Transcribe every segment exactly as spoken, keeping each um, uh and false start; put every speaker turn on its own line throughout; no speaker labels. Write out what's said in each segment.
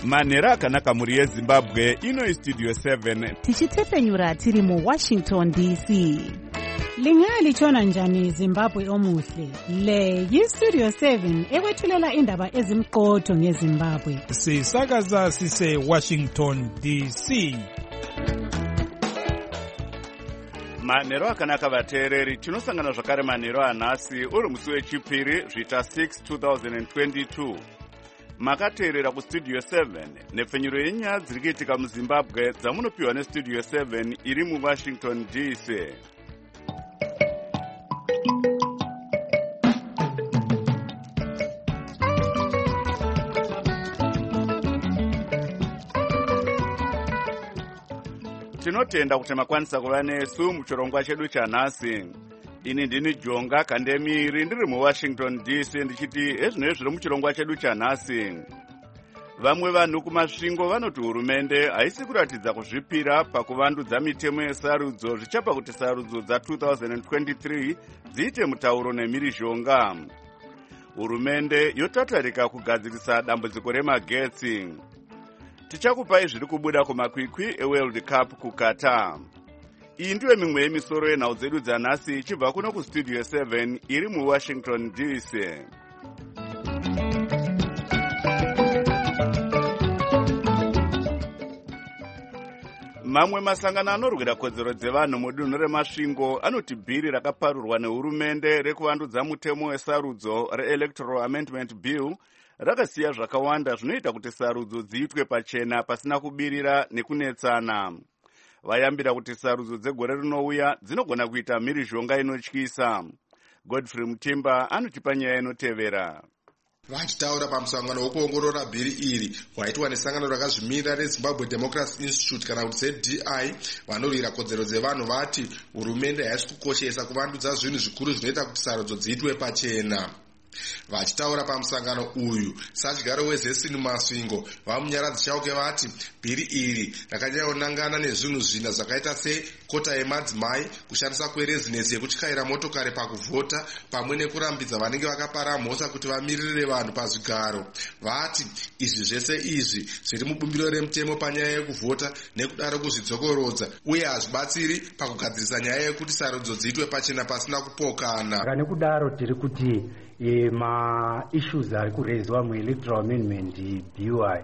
manhero akanaka muri yezimbabwe. Ino istudio seven
tichitepfenyura tiri muwashington D C.
Lingalitshona njani Zimbabwe omuhle? Le yistudio seven ekwethulela indaba ezimqotho ngeZimbabwe.
Sisakaza sise Washington D C.
manhero akanaka vateereri, tinosangana zvakare manhero anhasi uri musi wechipiri zvita six two thousand twenty-two. Makateerera kustudio seven nepfenyuro yenyaya dziri kuitika muZimbabwe dzamunopiwa nestudio seven iri muWashington D C. Tinotenda kuti makwanisa kuva nesu muchirongwa chedu chanhasi. Ini ndini Jonga Kandemiri ndiri muWashington D C ndichiti ezvinezvi zviri muchirongwa chedu chanhasi. Vamwe vanhu kumasvingo vanoti hurumende haisi kuratidza kuzvipira pakuvandudza mitemo yesarudzo zvichapa kuti sarudzo dza two thousand twenty-three dziite mutauro nemhirizhonga. Hurumende yotatarika kugadzirisa dambudziko remagetsi. Tichakupai zviri kubuda kumakwikwi eWorld Cup kuKatar. Iyi ndiyo mimwe yemisoro yenhau dzedu dzanhasi ichibva kuno kustudio seven iri muWashington D C. Mamwe masangano anorwira kodzero dzevanhu mudunhu remasvingo anoti bhiri rakaparurwa nehurumende rekuvandudza mutemo wesarudzo reElectoral Amendment Bill rakasiya zvakawanda zvinoita kuti sarudzo dziitwe pachena pasina kubirira nekunetsana. Vayambira kuti sarudzo dzegore rinouya dzinogona kuita mhirizhonga inotyisa. Godfrey Mutimba anotipa nyaya inotevera.
Vachitaura pamusangano wokuongorora bhiri iri waitwa nesangano rakazvimirira reZimbabwe Democracy Institute kana kuti Z D I, vanorwira kodzero dzevanhu vati hurumende haisi kukoshesa kuvandudza zvinhu zvikuru zvinoita kuti sarudzo dziitwe pachena. Vachitaura pamusangano uyu, sadyaro weZesini Masvingo vamunyaradzi chauke vati bhiri iri rakanyanyonangana nezvinhu zvina zvakaita sekota yemadzimai, kushandisa kwerezinesi yekutyaira motokari pakuvhota, pamwe nekurambidza vanenge vakapara mhosva kuti vamiririre vanhu pazvigaro. Vati izvi zvese izvi zviri mubumbiro remutemo panyaya yekuvhota nekudaro kuzvidzokorodza, uye hazvibatsiri pakugadzirisa nyaya yekuti sarudzo dziitwe pachena pasina kupokana.
Nekudaro tiri kuti E, ma issues ari kureizwa muelectoral amendment B I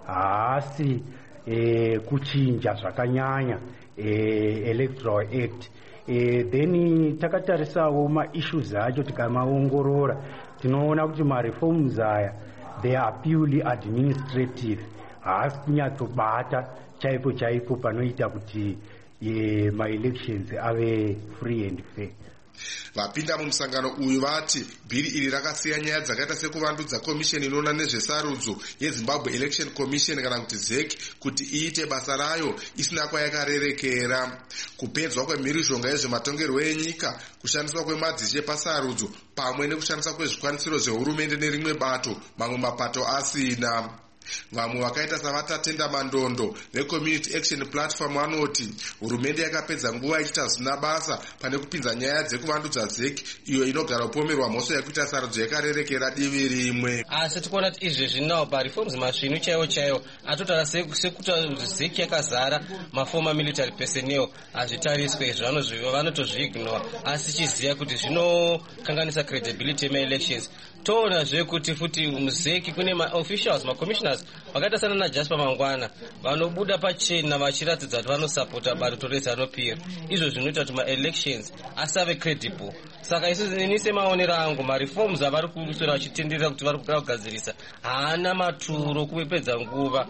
haasi e, kuchinja zvakanyanya e, electoral act. E, then takatarisawo ma issues acho tikamaongorora tinoona kuti ma reforms aya they are purely administrative, haasi kunyatsobata chaipo chaipo panoita kuti e, ma elections ave free and fair.
Vapinda mumusangano uyu vati bhiri iri rakasiya nyaya dzakaita sekuvandudza komisheni inoona nezvesarudzo yeZimbabwe Election Commission kana kuti Z E C kuti iite basa rayo isina kwayakarerekera, kupedzwa kwemhirizhonga yezvematongerwo enyika, kushandiswa kwemadzishe epasarudzo pamwe nekushandiswa kwezvikwanisiro zvehurumende nerimwe bato, mamwe mapato asina. Vamwe vakaita savatatenda mandondo veCommunity Action Platform vanoti hurumende yakapedza nguva ichita zvisina basa pane kupinza nyaya dzekuvandudza Z E C iyo inogara upomerwa mhosva yekuita sarudzo yakarerekera divi rimwe.
Asi tikuona kuti izvi zvinawo pareforms masvinu chaiwo chaiwo atotara sekuti Z E C yakazara mafoma military personnel hazvitariswe izvo vanotozviignora, asi chiziva kuti zvinokanganisa credibility yemaelections. Toonazve kuti futi muZ E C kune maofficials macommissioners vakaita sana naJasper Mangwana vanobuda pachena vachiratidza kuti vanosapota bato rezanupira. Izvo zvinoita kuti maelections asave credible. Saka isusu semaonero angu mareforms avari kusora vachitenderera kuti vari kuda kugadzirisa haana maturo kupedza nguva.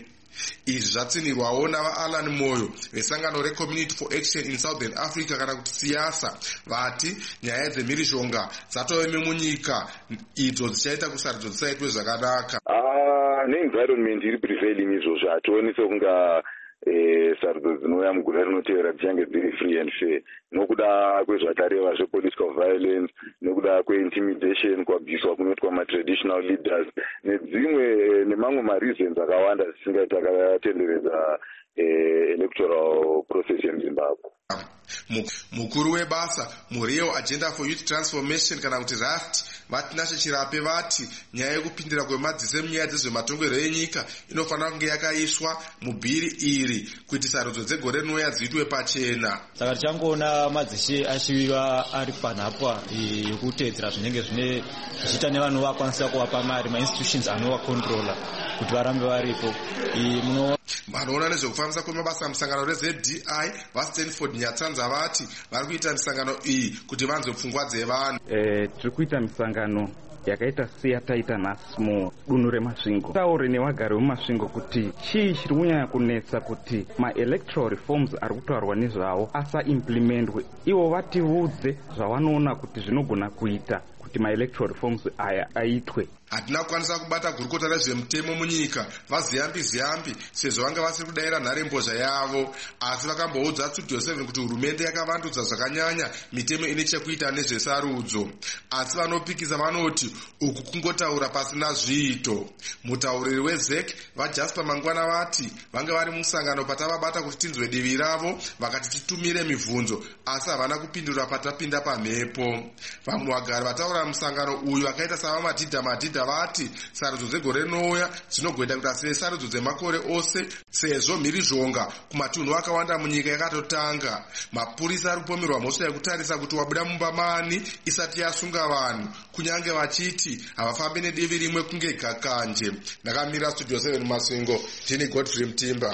Izvi zvatsinirwawo navaAlan Moyo vesangano reCommunity for Action in Southern Africa kana kuti siyasa, vati nyaya dzemhirizhonga dzatove munyika idzo dzichaita kusarudzo dzisaitwe zvakanaka.
Ah, ne-environment iri prevailing izvozvo hationi sekunga sarudzo dzinouya mugore rinotevera dzichange dziri free and fair, nokuda kwezvatareva zvepolitical violence, nokuda kweintimidation kwabviswa kunoitwa matraditional leaders nedzimwe nemamwe mareasons akawanda dzisingaita akatenderedza uh, electoral process in Zimbabwe.
Mukuru webasa muReal Agenda for Youth Transformation kana kuti raft vati Nashe Chirape vati nyaya yekupindira kwemadziso munyaya dzezvematongero enyika inofanira kunge yakaiswa mubhiri iri kuti sarudzo dzegore rinouya dziitwe pachena.
Saka tichangoona madzishe achiva ari panhapwa yekuteedzera zvinenge zvine zvichiita nevanhu vakwanisa kuvapa mari mainstitutions anovakontrola kuti varambe varipo.
Vanoona nezvekufambisa kwemabasa musangano reZ D I vaStanford Nyatsanza vati vari kuita misangano iyi kuti vanzwe pfungwa dzevanhu.
Eh, tiri kuita misangano yakaita seyataita nhasi mudunhu remasvingo. Taure nevagari vemasvingo kuti chii chiri kunyanya kunetsa kuti maelectoral reforms ari kutaurwa nezvavo asaimplementwe. Ivo vatiudze zvavanoona kuti zvinogona kuita kuti maelectoral reforms aya aitwe.
Hatina kukwanisa kubata gurukota rezvemutemo munyika vaziyambi ziyambi sezvo vanga vasiri kudayira nharembozha yavo, asi vakamboudza Studio seven kuti hurumende yakavandudza zvakanyanya mitemo ine chekuita nezvesarudzo, asi vanopikisa vanoti uku kungotaura pasina zviito. Mutauriri weZEC vaJasper Mangwana vati vanga vari musangano patavabata kuti tinzwe divi ravo vakati titumire mibvunzo, asi havana kupindura patapinda pamhepo. Vamwe vagari vataura musangano uyu vakaita sava madhidha madhidha vati sarudzo dzegore rinouya dzinogwenda kuita sesarudzo dzemakore ose sezvo mhirizhonga kumatunhu akawanda munyika yakatotanga. Mapurisa ari kupomerwa mhosva yekutarisa kuti wabuda mumba mani isati yasunga vanhu, kunyange vachiti havafambi nedivi rimwe kunge gakanje. Ndakamira Studio seven Masvingo, ndini Godfrey Mutimba.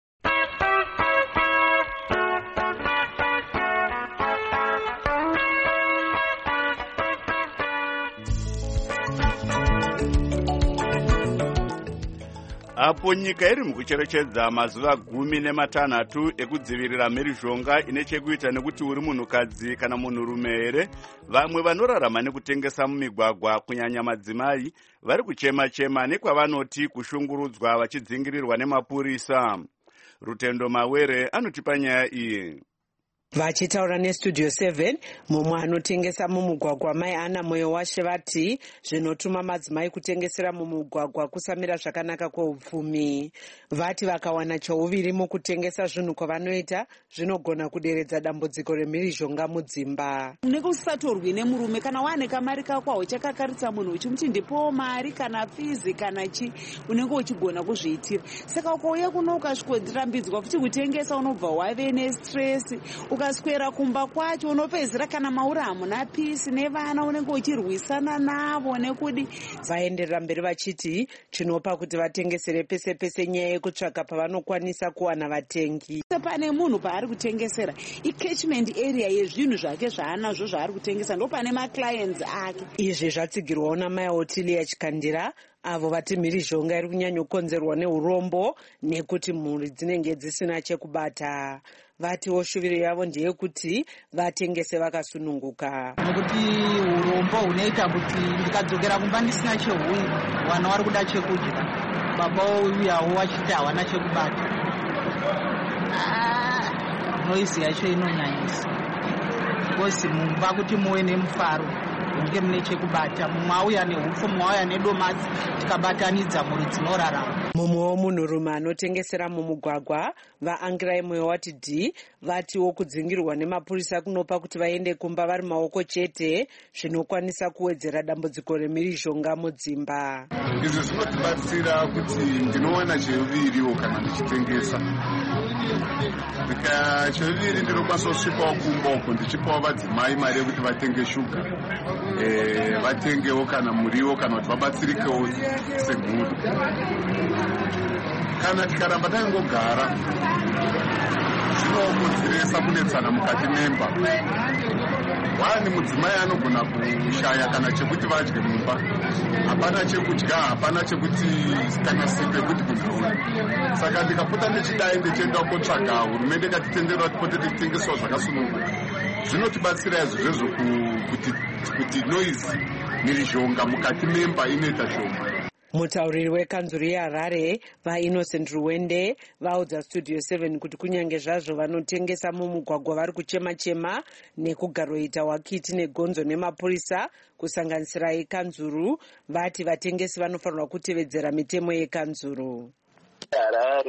Apo nyika iri mukucherechedza mazuva gumi nematanhatu ekudzivirira mhirizhonga ine chekuita nekuti uri munhukadzi kana munhurume here, vamwe vanorarama nekutengesa mumigwagwa kunyanya madzimai vari kuchema-chema nekwavanoti kushungurudzwa vachidzingirirwa nemapurisa. Rutendo Mawere anotipa nyaya iyi.
Vachitaura neStudio seven, mumwe anotengesa mumugwagwa mai Ana Moyo Washe vati zvinotuma madzimai kutengesera mumugwagwa kusamira zvakanaka kweupfumi. Vati vakawana chauviri mukutengesa zvinhu kwavanoita zvinogona kuderedza dambudziko remhirizhonga mudzimba.
Unenge usisatorwi nemurume kana wane kamari kako uchakakaritsa munhu uchimuti ndipowo mari kana fizi kana chi, unenge uchigona kuzviitira. Saka ukauya kuno ukasvikorambidzwa futi kutengesa unobva wave nestress, ukaswera kumba kwacho unopedzera kana mauri hamuna pisi nevana unenge uchirwisana navo nekudi.
Vaenderera mberi vachiti chinopa kuti vatengesere pese pese nyaya yekutsvaka pavanokwanisa kuwana vatengi.
Pane munhu paari kutengesera i-catchment area yezvinhu zvake zvaanazvo zvaari kutengesa ndo pane maclients ake.
Izvi zvatsigirwawo namai Otilia Chikandira avo vati mhirizhonga iri kunyanya kukonzerwa neurombo nekuti mhuri dzinenge dzisina chekubata. Vatiwo shuviro yavo ndeyekuti vatengese vakasununguka.
Nekuti urombo hunoita kuti ndikadzokera kumba ndisina chehuyu, vana vari kuda chekudya, baba uyawo wachiti hawana chekubata. Noisi yacho inonyanyisa. Kosi mumba kuti muwe nemufaro unge mune chekubata, mumwe auya nehupfu, mumwe auya nedomasi, tikabatanidza mhuri dzinorarama.
Mumwewo munhurume anotengesera mumugwagwa vaAngirai Moyo Wati D vatiwo kudzingirwa nemapurisa kunopa kuti vaende kumba vari maoko chete zvinokwanisa kuwedzera dambudziko remhirizhonga mudzimba.
Izvi zvinotibatsira kuti ndinowana cheuviriwo kana ndichitengesa. Ndika cheuviri ndinokwanisa kusvikawo kumba uko ndichipawo vadzimai mari yekuti vatenge shuga, eh, vatengewo kana muriwo kana kuti vabatsirikewo semhuri. Kana tikaramba tangogara zvinokonzeresa kunetsana mukati memba. Wani mudzimai anogona kushaya kana chekuti vadye mumba, hapana chekudya, hapana chekuti kana siku yekuti kunhauri. Saka ndikapota ndichidai ndichienda kotsvaga hurumende ikatitendera tipote tichitengesawo zvakasununguka. Zvinotibatsira izvozvo kuti kuti noise mhirizhonga mukati memba inoita shoma.
Mutauriri wekanzuru yeHarare vaInnocent Ruwende vaudza Studio seven kuti kunyange zvazvo vanotengesa mumugwagwa vari kuchema-chema nekugaroita wakiti negonzo nemapurisa kusanganisira yekanzuru, vati vatengesi vanofanirwa kutevedzera mitemo yekanzuru.
Harare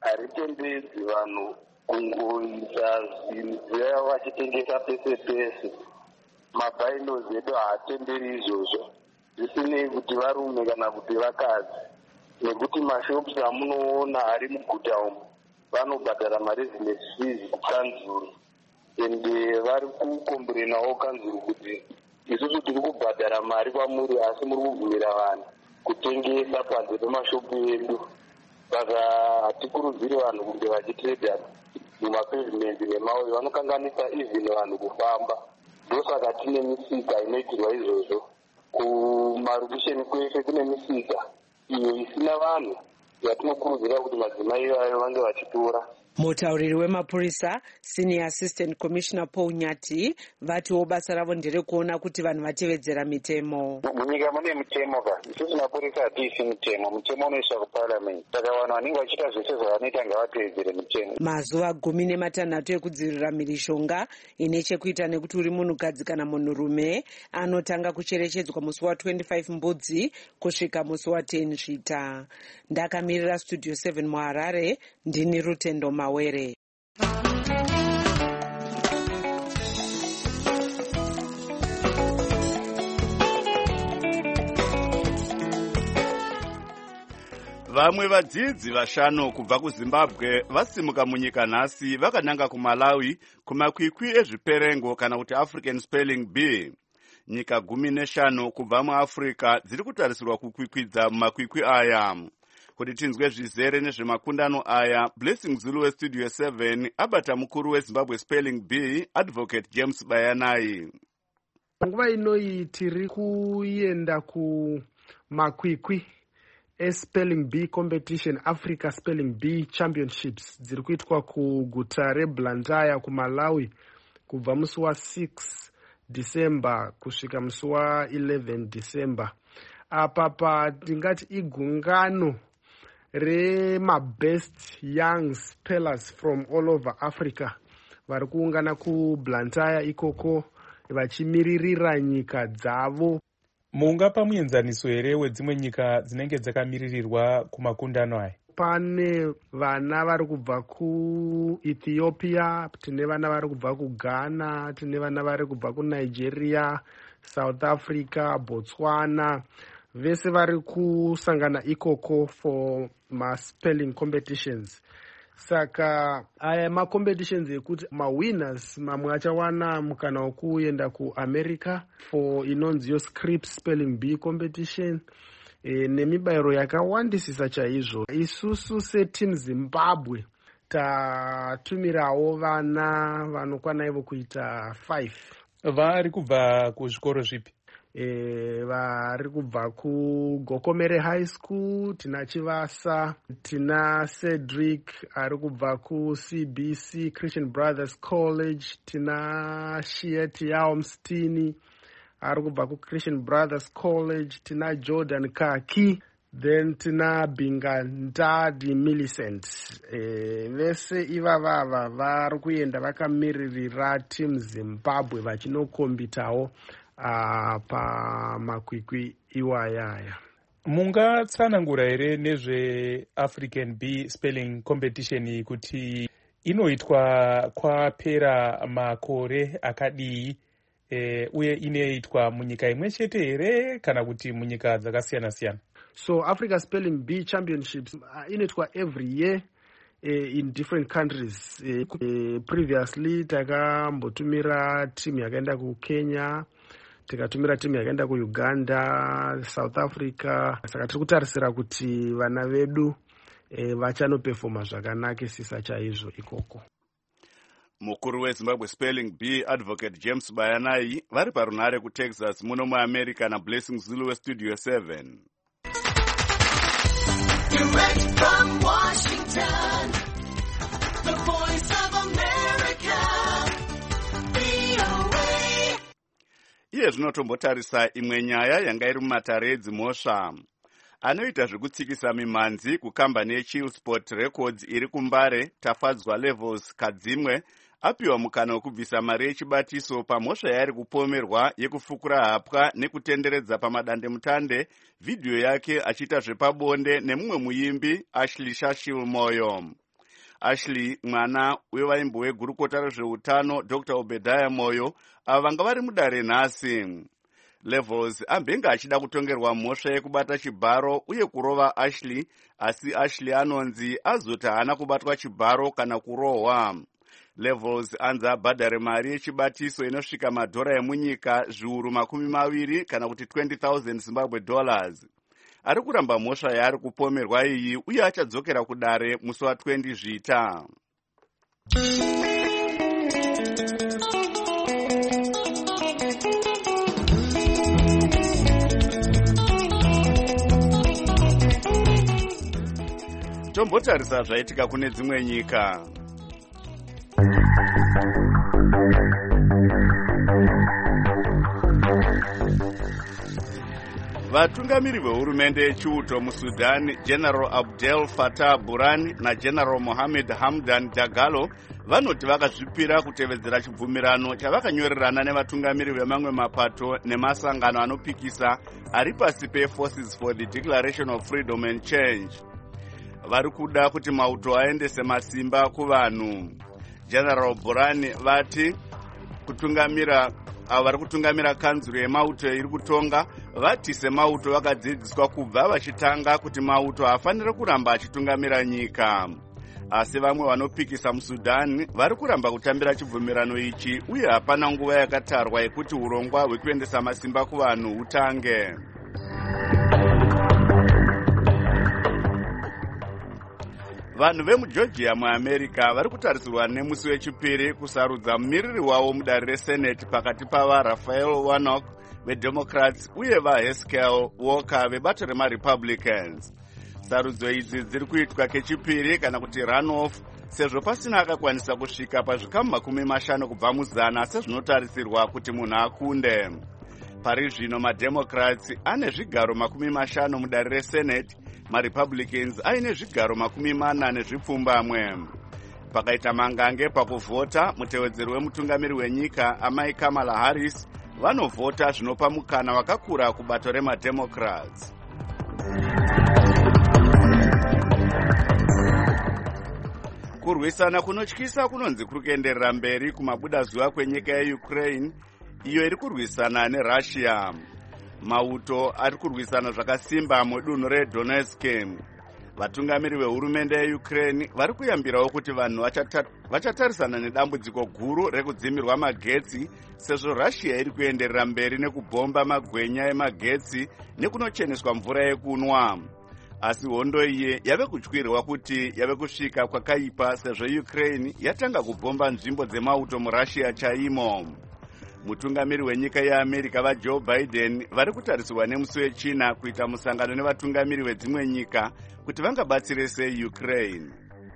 haritendedzi vanhu kungoita zvinhu zvaya vachitengesa pese pese. Mabhainozi edu haatenderi izvozvo, zvisinei kuti varume kana kuti vakadzi, nekuti mashops amunoona ari muguta umu vanobhadhara maresidence fees kukanzuru, ende vari kukomberenawo kanzuru kuti isusu tiri kubhadhara mari kwamuri asi muri kubvumira vanhu kutengesa panze pemashopu edu. Saka hatikurudziri vanhu kunge vachitredha mumapavementi nemauri, vanokanganisa even vanhu kufamba. Ndosaka tine misika inoitirwa izvozvo. Kumarukisheni kwese kune misika iyo isina vanhu yatinokurudzira kuti madzimai vayo vange vachitora.
Mutauriri wemapurisa Senior Assistant Commissioner Paul Nyati vatiwo basa ravo nderekuona kuti vanhu vatevedzera mitemo.
Munyika mune mitemo ka, isusu mapurisa hatiisi mitemo, mitemo unoiswa kuparliament. Saka vanhu vanenge vachiita zvese zvavanoita ngavatevedzere mitemo.
Mazuva gumi nematanhatu ekudzivirira mhirishonga ine chekuita nekuti uri munhukadzi kana munhurume anotanga kucherechedzwa musi wa25 Mbudzi kusvika musi wa10 Svita. Ndakamirira Studio seven muHarare, ndini Rutendo Mawere.
Vamwe vadzidzi vashanu kubva kuZimbabwe vasimuka munyika nhasi vakananga kuMalawi kumakwikwi ezviperengo kana kuti African Spelling Bee. Nyika gumi neshanu kubva muAfrica dziri kutarisirwa kukwikwidza mumakwikwi aya. Kuti tinzwe zvizere nezvemakundano aya, Blessing Zulu weStudio seven abata mukuru weZimbabwe Spelling Bee, Advocate James Bayanai.
Nguva inoi tiri kuenda kumakwikwi eSpelling Bee Competition, Africa Spelling Bee Championships dziri kuitwa kuguta reBlantyre kuMalawi kubva musi wa6 December kusvika musi wa11 December. Apa patingati igungano remabest young spellers from all over Africa vari kuungana kuBlantyre ikoko vachimiririra nyika dzavo.
Mungapa muenzaniso here wedzimwe nyika dzinenge dzakamirirwa kumakundano aya?
Pane vana vari kubva kuEthiopia, tine vana vari kubva kuGhana, tine vana vari kubva kuNigeria, South Africa, Botswana. Vese vari kusangana ikoko for ma-spelling competitions. Saka aya ma-competitions ekuti ma-winners mamwe achawana mukana wekuenda kuAmerica for inonzi yo Scripps Spelling Bee competition. E, nemibayiro yakawandisisa chaizvo. Isusu seteam Zimbabwe tatumirawo vana vanokwana ivo kuita five.
Vari kubva kuzvikoro zvipi?
E, vari kubva kuGokomere High School, tina Chivasa, tina Cedric ari kubva kuC B C Christian Brothers College, tina Shieti Yaumstini ari kubva kuChristian Brothers College, tina Jordan Kaki, then tina Bingandadi Millicent. E, vese iva vava vari kuenda vakamiririra team Zimbabwe vachinokombitawo Uh, pa makwikwi iwayaya.
Mungatsanangura here nezve African Bee Spelling Competition kuti inoitwa kwapera makore akadii, e, uye inoitwa munyika imwe chete here kana kuti munyika dzakasiyana siyana?
So Africa Spelling Bee Championships uh, inoitwa every year uh, in different countries. Uh, uh, previously takambotumira team yakaenda kuKenya, tikatumira timu yakaenda kuUganda, South Africa. Saka tiri kutarisira kuti vana vedu e, vachanoperforma zvakanakisisa chaizvo ikoko.
Mukuru weZimbabwe Spelling Bee, Advocate James Bayanai, vari parunare kuTexas muno muAmerica naBlessing Zulu weStudio seven.
Direct from Washington, the voice of America.
Iye zvinotombotarisa imwe nyaya yanga iri mumatare edzimhosva. Anoita zvekutsikisa mimhanzi kukambani yeChill Sport Records iri kuMbare, Tafadzwa Levels Kadzimwe, apiwa mukana wekubvisa mari yechibatiso pamhosva yaari kupomerwa yekufukura hapwa nekutenderedza pamadandemutande vhidhiyo yake achiita zvepabonde nemumwe muimbi Ashley Shashil Moyo. Ashley mwana wevaimbo wegurukota rezveutano Doctor Obadiah Moyo ava vanga vari mudare nhasi. Levels ambenge achida kutongerwa mhosva yekubata chibharo uye kurova Ashley, asi Ashley anonzi azoti haana kubatwa chibharo kana kurohwa. Levels anzi abhadhare mari yechibatiso inosvika madhora emunyika zviuru makumi maviri kana kuti twenty thousand Zimbabwe dollars. Ari kuramba mhosva yaari kupomerwa iyi uye achadzokera kudare musi wa twenty zvita. Tombotarisa zvaitika kune dzimwe nyika. Vatungamiri vehurumende yechiuto muSudan, General Abdel Fattah Burhan naGeneral Mohammed Hamdan Dagalo vanoti vakazvipira kutevedzera chibvumirano chavakanyorerana nevatungamiri vemamwe mapato nemasangano anopikisa ari pasi peForces for the Declaration of Freedom and Change. Vari kuda kuti mauto aendese masimba kuvanhu. General Burhan vati kutungamira avo vari kutungamira kanzuro yemauto iri kutonga vati semauto vakadzidziswa kubva vachitanga kuti mauto hafaniri kuramba achitungamira nyika. Asi vamwe vanopikisa muSudan vari kuramba kutambira chibvumirano ichi uye hapana nguva yakatarwa yekuti urongwa hwekuendesa masimba kuvanhu hutange. Vanhu vemuGeorgia muAmerica vari kutarisirwa nemusi wechipiri kusarudza mumiriri wavo mudare reSenate pakati pava Raphael Warnock veDemocrats uye vaHaskell Walker vebato remaRepublicans. Sarudzo idzi dziri kuitwa kechipiri kana kuti runoff sezvo pasina akakwanisa kusvika pazvikamu makumi mashanu kubva muzana sezvinotarisirwa kuti munhu akunde. Pari zvino maDemocrats ane zvigaro makumi mashanu mudare reSenate, maRepublicans aine zvigaro makumi mana nezvipfumbamwe. Pakaita mangange pakuvhota, mutevedzeri wemutungamiri wenyika amai Kamala Harris vanovhota zvinopa mukana wakakura kubato remaDemocrats. Kurwisana kunotyisa kunonzi kuri kuenderera mberi kumabuda zuva kwenyika yeUkraine iyo iri kurwisana neRussia. Mauto ari kurwisana zvakasimba mudunhu reDonetsk. Vatungamiri vehurumende yeUkraine vari kuyambirawo kuti vanhu vachatarisana nedambudziko guru rekudzimirwa magetsi sezvo Russia iri kuenderera mberi nekubhomba magwenya emagetsi nekunocheneswa mvura yekunwa. Asi hondo iye yave kutyirwa kuti yave kusvika kwakaipa sezvo Ukraine yatanga kubhomba nzvimbo dzemauto muRussia chaimo. Mutungamiri wenyika yeAmerica vaJoe Biden vari kutarisirwa nemusi wechina kuita musangano nevatungamiri vedzimwe nyika kuti vangabatsire sei Ukraine.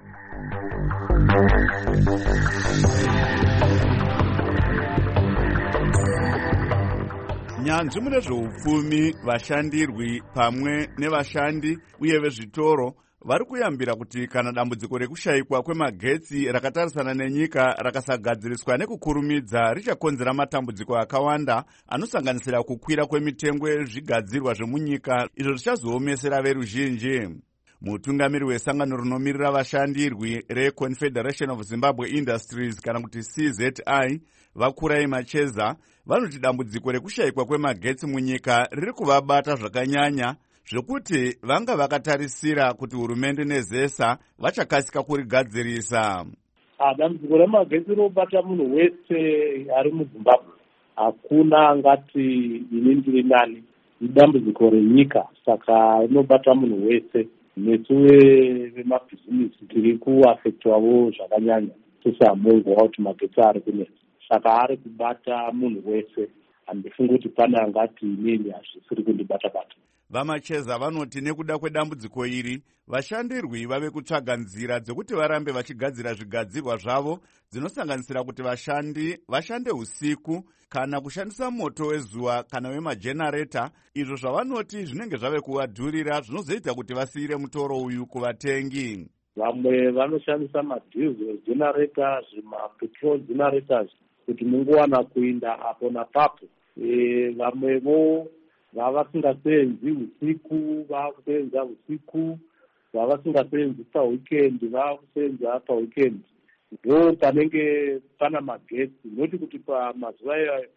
Nyanzvi mune zveupfumi, vashandirwi pamwe nevashandi uye vezvitoro vari kuyambira kuti kana dambudziko rekushayikwa kwemagetsi rakatarisana nenyika rakasagadziriswa nekukurumidza richakonzera matambudziko akawanda anosanganisira kukwira kwemitengo yezvigadzirwa zvemunyika izvo zvichazoomesera veruzhinji. Mutungamiri wesangano rinomirira vashandirwi reConfederation of Zimbabwe Industries kana kuti C Z I Vakurai Macheza vanoti dambudziko rekushayikwa kwemagetsi munyika riri kuvabata zvakanyanya zvekuti vanga vakatarisira kuti hurumende nezesa vachakasika kurigadzirisa.
Dambudziko remagetsi rinobata munhu wese ari muZimbabwe. Hakuna angati ini ndiri nani. Idambudziko renyika saka rinobata munhu wese. Nesu vemabhizinisi tiri kuafektwawo zvakanyanya tisamungwa kuti magetsi ari kunetsa. Saka ari kubata munhu wese. Handifungi kuti pane angati inini hazvisiri kundibata bata.
Vamacheza vanoti nekuda kwedambudziko iri vashandirwi vave kutsvaga nzira dzekuti varambe vachigadzira zvigadzirwa zvavo dzinosanganisira kuti vashandi vashande usiku kana kushandisa moto wezuva kana wemajenareta, izvo zvavanoti zvinenge zvave kuvadhurira zvinozoita kuti vasiyire mutoro uyu kuvatengi.
Vamwe vanoshandisa madiesel generators, mapetrol generators kuti mungowana kuinda apo napapo. E, vamwevo vavasingasevenzi usiku vakusevenza usiku. vavasingasevenzi paweekend vaakusevenza paweekend, ndo panenge pana magetsi. Noti kuti pamazuva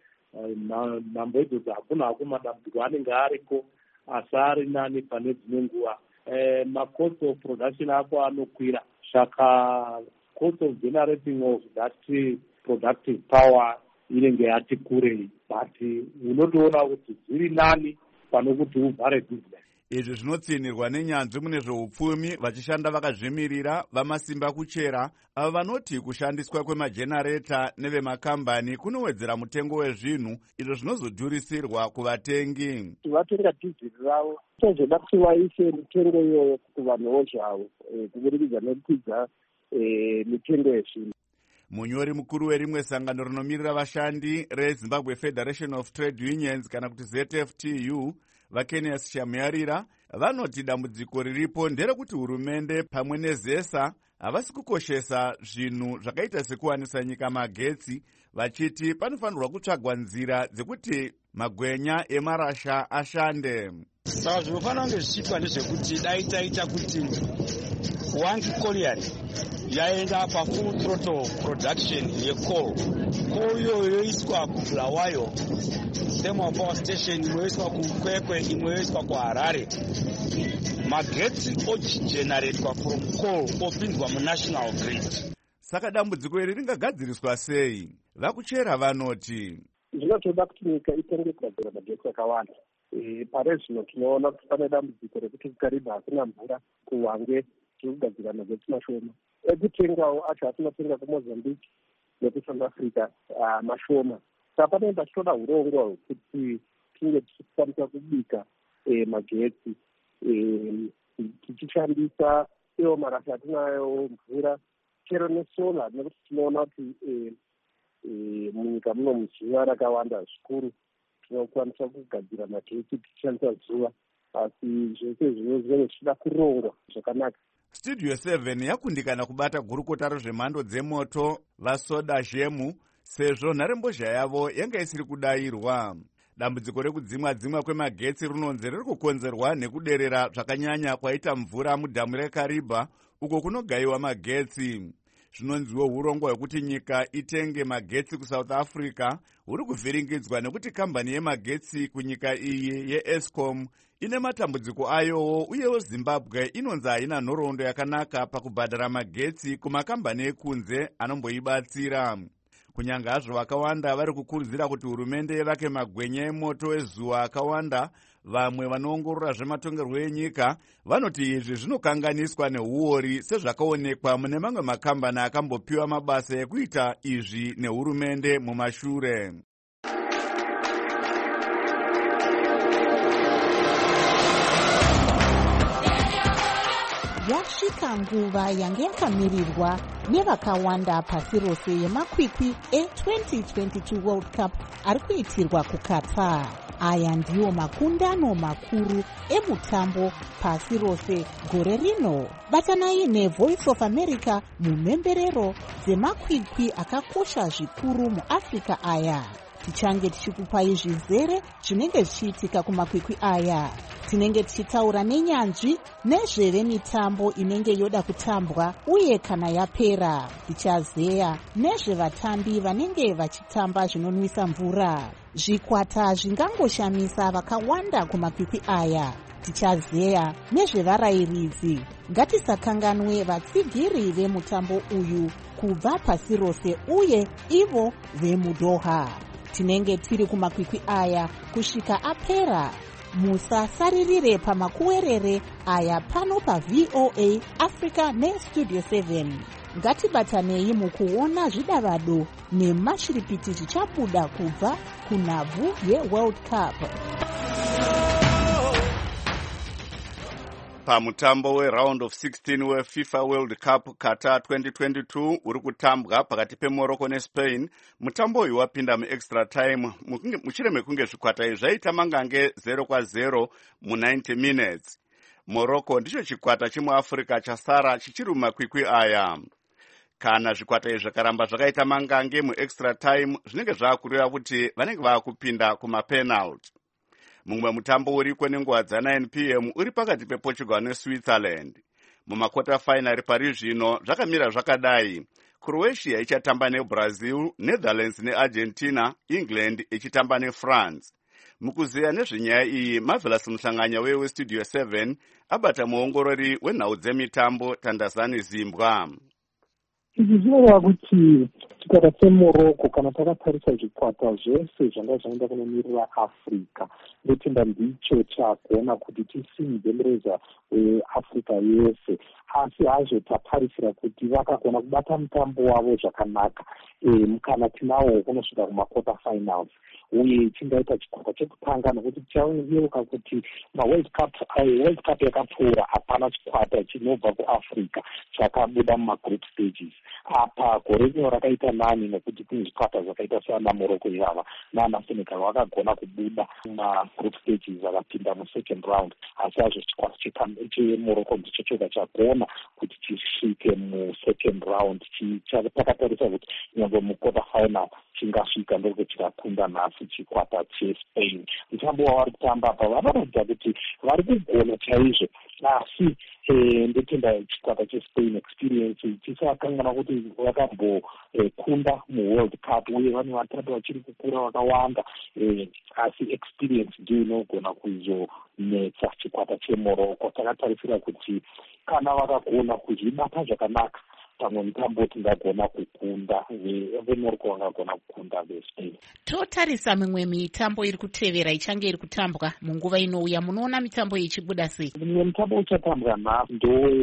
nhambo idzodzo hakuna hako madambudziko anenge ariko, asi ari nani pane dzimwe nguva macost of production ako anokwira. Saka cost of generating of that productive power inenge yati kurei, but unotoona kuti zviri nani pano kuti uvhare business.
Izvi zvinotsinirwa nenyanzvi mune zveupfumi vachishanda vakazvimirira vamasimba kuchera, avo vanoti kushandiswa kwemajenareta nevemakambani kunowedzera mutengo wezvinhu, izvo zvinozodhurisirwa kuvatengi.
Vatenga dhiziri ravo tozoda kuti vaise mitengo iyoyo kuvanhuwo zvavo kuburikidza nekukwidza mitengo yezvinhu.
Munyori mukuru werimwe sangano rinomirira vashandi reZimbabwe Federation of Trade Unions kana kuti Z F T U, vaKenias Shamuyarira, vanoti dambudziko riripo nderekuti hurumende pamwe nezesa havasi kukoshesa zvinhu zvakaita sekuwanisa nyika magetsi, vachiti panofanirwa kutsvagwa nzira dzekuti magwenya emarasha ashande.
Saka zvinofanira kunge zvichiitwa ndezvekuti dai taita kuti one colliery yaenda pafull throttle production yecoal, coal iyoyo yoiswa kuBulawayo thermal power station, imweyoiswa kuKwekwe, imweyoiswa kuHarare, magetsi ochigeneratwa from coal opinzwa munational grid.
Saka dambudziko iri ringagadziriswa sei? Vakuchera vanoti
zvinotoda kuti nyika itenge kugadzira magetsi akawanda. Pare zvino tinoona kuti pane dambudziko rekuti kuKariba hakuna mvura, kuHwange tiri kugadzira magetsi mashoma. Ekutengawo acho atinotenga kuMozambique nekuSouth Africa mashoma. Saka panenge pachitoda urongwa hwekuti tinge tichikwanisa kubika magetsi tichishandisa iwo marasha atinayo, mvura, chero nesola, nekuti tinoona kuti munyika muno muzuva rakawanda zvikuru tinokwanisa kugadzira magetsi tichishandisa zuva, asi zvese zvino zvinenge zvichida kurongwa zvakanaka.
Studio seven yakundikana kubata gurukota rezvemhando dzemoto vaSoda Zhemu sezvo nharembozha yavo yanga isiri kudayirwa. Dambudziko rekudzimwa dzimwa kwemagetsi rinonzi riri kukonzerwa nekuderera zvakanyanya kwaita mvura mudhamu reKariba uko kunogayiwa magetsi. Zvinonziwo urongwa hwekuti nyika itenge magetsi kuSouth Africa huri kuvhiringidzwa nekuti kambani yemagetsi kunyika iyi yeEskom ine matambudziko ayowo, uyewo Zimbabwe inonzi haina nhoroondo yakanaka pakubhadhara magetsi kumakambani ekunze anomboibatsira. Kunyange hazvo vakawanda vari kukurudzira kuti hurumende yevake magwenya emoto ezuva akawanda, vamwe vanoongorora zvematongerwo enyika vanoti izvi zvinokanganiswa neuori sezvakaonekwa mune mamwe makambani akambopiwa mabasa ekuita izvi nehurumende mumashure.
Yasvika nguva yange yakamirirwa nevakawanda pasi rose yemakwikwi e-twenty twenty-two World Cup ari kuitirwa kuQatar. Aya ndiwo makundano makuru emutambo pasi rose gore rino. Batanai neVoice of America mumhemberero dzemakwikwi akakosha zvikuru muAfrica aya. Tichange tichikupai zvizere zvinenge zvichiitika kumakwikwi aya. Tinenge tichitaura nenyanzvi nezvevemitambo inenge yoda kutambwa uye kana yapera. Tichazeya nezvevatambi vanenge vachitamba zvinonwisa mvura. Zvikwata zvingangoshamisa vakawanda kumakwikwi aya. Tichazeya nezvevarayiridzi. Ngatisakanganwe vatsigiri vemutambo uyu kubva pasi rose uye ivo vemuDoha. Tinenge tiri kumakwikwi aya kusvika apera. Musasaririre pamakuwerere aya pano paV O A Africa neStudio seven. Ngatibatanei mukuona zvidavado nemashiripiti zvichabuda kubva kunhabvu yeWorld Cup.
Pamutambo weround of sixteen weFIFA World Cup Qatar twenty twenty-two uri kutambwa pakati peMorocco neSpain, mutambo uyu wapinda muextra time mushure mekunge zvikwata izvi zvaita mangange zero kwa zero mu-ninety minutes. Morocco ndicho chikwata chemuAfrica chasara chichiri mumakwikwi aya. Kana zvikwata izvi zvakaramba zvakaita mangange muextra time zvinenge zvaakureva kuti vanenge vaakupinda kumapenalty. Mumwe mutambo uriko nenguva dza nine p m uri pakati pePortugal neSwitzerland. mumakota final pari zvino zvakamira zvakadai: Croatia ichatamba neBrazil, Netherlands neArgentina, England ichitamba neFrance. Mukuziya nezvenyaya iyi, Marvelous Muhlanganya weWestudio seven abata muongorori wenhau dzemitambo Tandazani Zimbwa.
Izvi zvinoreva kuti chikwata cheMorocco kana takatarisa zvikwata zvese zvanga zvaenda kunomirira Africa, ndotenda ndicho chakuona kuti tisimudze mureza weAfrica yese. Asi hazvo tatarisira kuti vakagona kubata mutambo wavo zvakanaka. Mukana tinawo kunosvika kumakota finals, uye chingaita chikwata chekutanga nokuti tichaonyeruka kuti maworld cup world cup yakapfuura hapana chikwata chinobva kuAfrica chakabuda mumagroup stages. Apa gore rino rakaita nani nekuti kune zvikwata zvakaita sana Morocco ivava nana Senegal vakagona kubuda mumagroup stages vakapinda musecond round. Asi hazvo chikwata cheMorocco ndicho choga chagona kuti chisvike musecond round. Takatarisa kuti nyangwe muquarter final chingasvika ndokuti chikakunda nhasi chikwata cheSpain. Mutambo wavari kutamba apa vanoratidza kuti vari kugona chaizvo, asi ndotenda chikwata cheSpain experience tisakangana kuti vakambokunda muworld cup, uye vane vatambi vachiri kukura vakawanda, asi experience ndiyo inogona kuzonetsa chikwata cheMorocco. Takatarisira kuti kana vakagona kuzvibata zvakanaka, pamwe mutambo tingagona kukunda veMorocco vangagona kukunda veSpain.
Totarisa mimwe mitambo iri kutevera ichange iri kutambwa munguva inouya, munoona mitambo iyi ichibuda sei?
Mimwe mitambo uchatambwa nhasi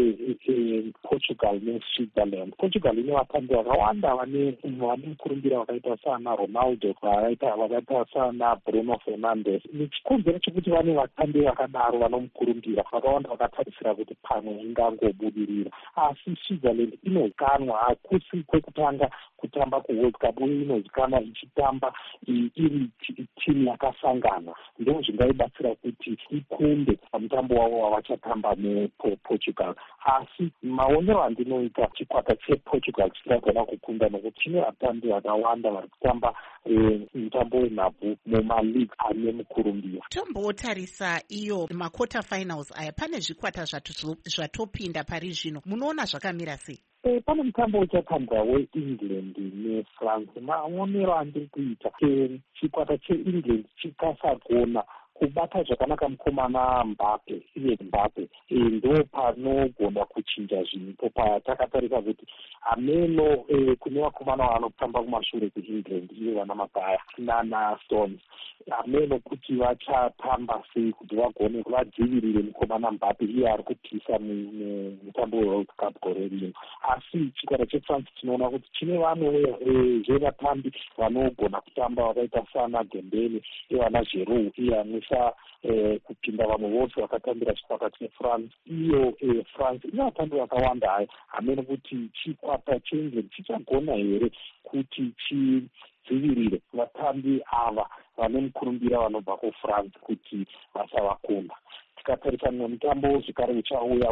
ndowe Portugal neSwitzerland. Portugal ine vatambi vakawanda vane mukurumbira vakaita sana Ronaldo, vakaita sana Bruno Fernandes. Chikonzero chekuti vane vatambi vakadaro vanomukurumbira vakawanda vakatarisira kuti pamwe ingangobudirira, asi Switzerland inozikanwa hakusi kwekutanga kutamba kuworld cup, uye inozikanwa ichitamba iri timu yakasangana. Ndo zvingaibatsira kuti ikunde pamutambo wavo wavachatamba nePortugal. Asi maonero andinoita chikwata chePortugal chisagona kukunda nokuti chine vatambi vakawanda vari kutamba mutambo wenhabvu mumaleague ane mukurumbira.
Tombotarisa iyo makota finals aya, pane zvikwata zvatopinda pari zvino, munoona zvakamira sei?
E, pane mutambo uchatambwa weEngland neFrance. Maonero andiri kuita chikwata cheEngland chikasagona kubata zvakanaka mukomana Mbappe, iye Mbappe ndo panogona kuchinja zvinhu. Patakatarisa kuti ameno kune vakomana vanotamba kumashure kuEngland iye vana Magaya nana Stones, ameno kuti vachatamba sei kuti vagone vadzivirire mukomana Mbappe iye ari kupisa mutambo weWorld Cup gore rino. Asi chikwata cheFrance tinoona kuti chine vamwe zvevatambi vanogona kutamba vakaita sana Dembele, ivana Giroud, iye amwisa kupinda vamwe vose vakatambira chikwata cheFrance. Iyo France ine vatambi vakawanda hayo, hamene kuti chikwata cheEngland chichagona here kuti chidzivirire vatambi ava vane mukurumbira vanobva kuFrance kuti vasavakunda. Tikatarisa mumwe mutambo zvekare uchauya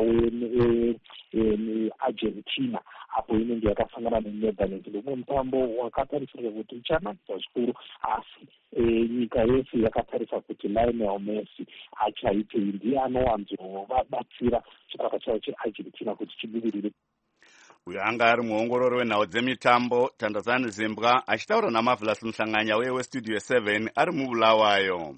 weArgentina apo inenge yakasangana neNetherlands, ndomwe mutambo wakatarisirwa kuti uchanakisa zvikuru, asi nyika yese yakatarisa kuti Lionel Messi achaitei, ndiye anowanzovabatsira chikwata chavo cheArgentina kuti chibudirire.
Uyo anga ari muongorori wenhau dzemitambo Tandazani Zimbwa achitaura naMarvelous Muhlanganya weWestudio seven ari muBulawayo.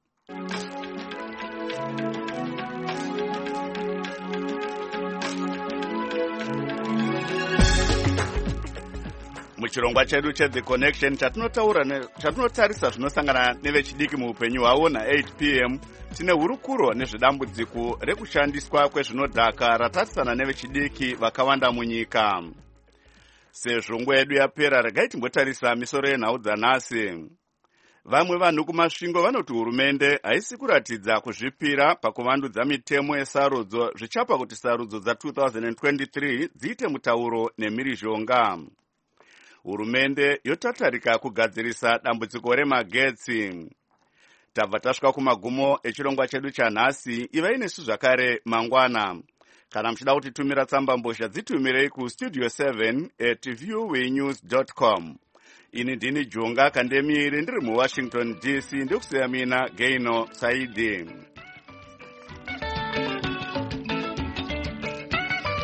Muchirongwa chedu cheThe Connection chatinotaura chatinotarisa zvinosangana nevechidiki muupenyu hwavo na-eight p m tine hurukuro nezvedambudziko rekushandiswa kwezvinodhaka ratarisana nevechidiki vakawanda munyika. Sezvo nguva yedu yapera, regai timbotarisa misoro yenhau dzanhasi. Vamwe vanhu kumasvingo vanoti hurumende haisi kuratidza kuzvipira pakuvandudza mitemo yesarudzo zvichapa kuti sarudzo dza two thousand twenty-three dziite mutauro nemhirizhonga. Hurumende yotatarika kugadzirisa dambudziko remagetsi. Tabva tasvika kumagumo echirongwa chedu chanhasi. Ivai nesu zvakare mangwana. Kana muchida kutitumira tsamba mbozha dzitumirei kustudio seven at viewwaynews dot com. Ini ndini Jonga Kandemiri ndiri muWashington D C, ndikusiya mina Gaino Saidi.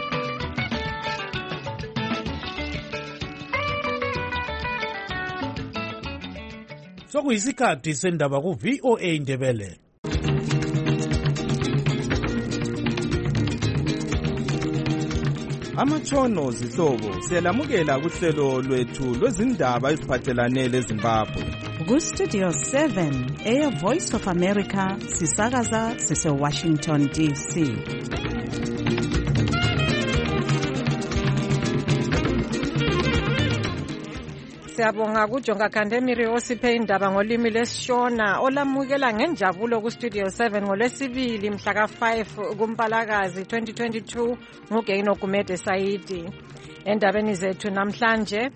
sokuyisikhathi sendaba ku-V O A Ndebele.
Amatshono zihlobo siyalamukela kuhlelo lwethu lwezindaba eziphathelane leZimbabwe.
Ku-Studio seven, Air Voice of America, sisakaza sise-Washington D C.
Siyabonga kuJonga Kandemiri osiphe indaba ngolimi lesishona olamukela ngenjabulo ku-Studio seven ngolwesibili mhla ka five kuMpalakazi twenty twenty-two nguGeino Gumede Saidi. Endabeni zethu namhlanje,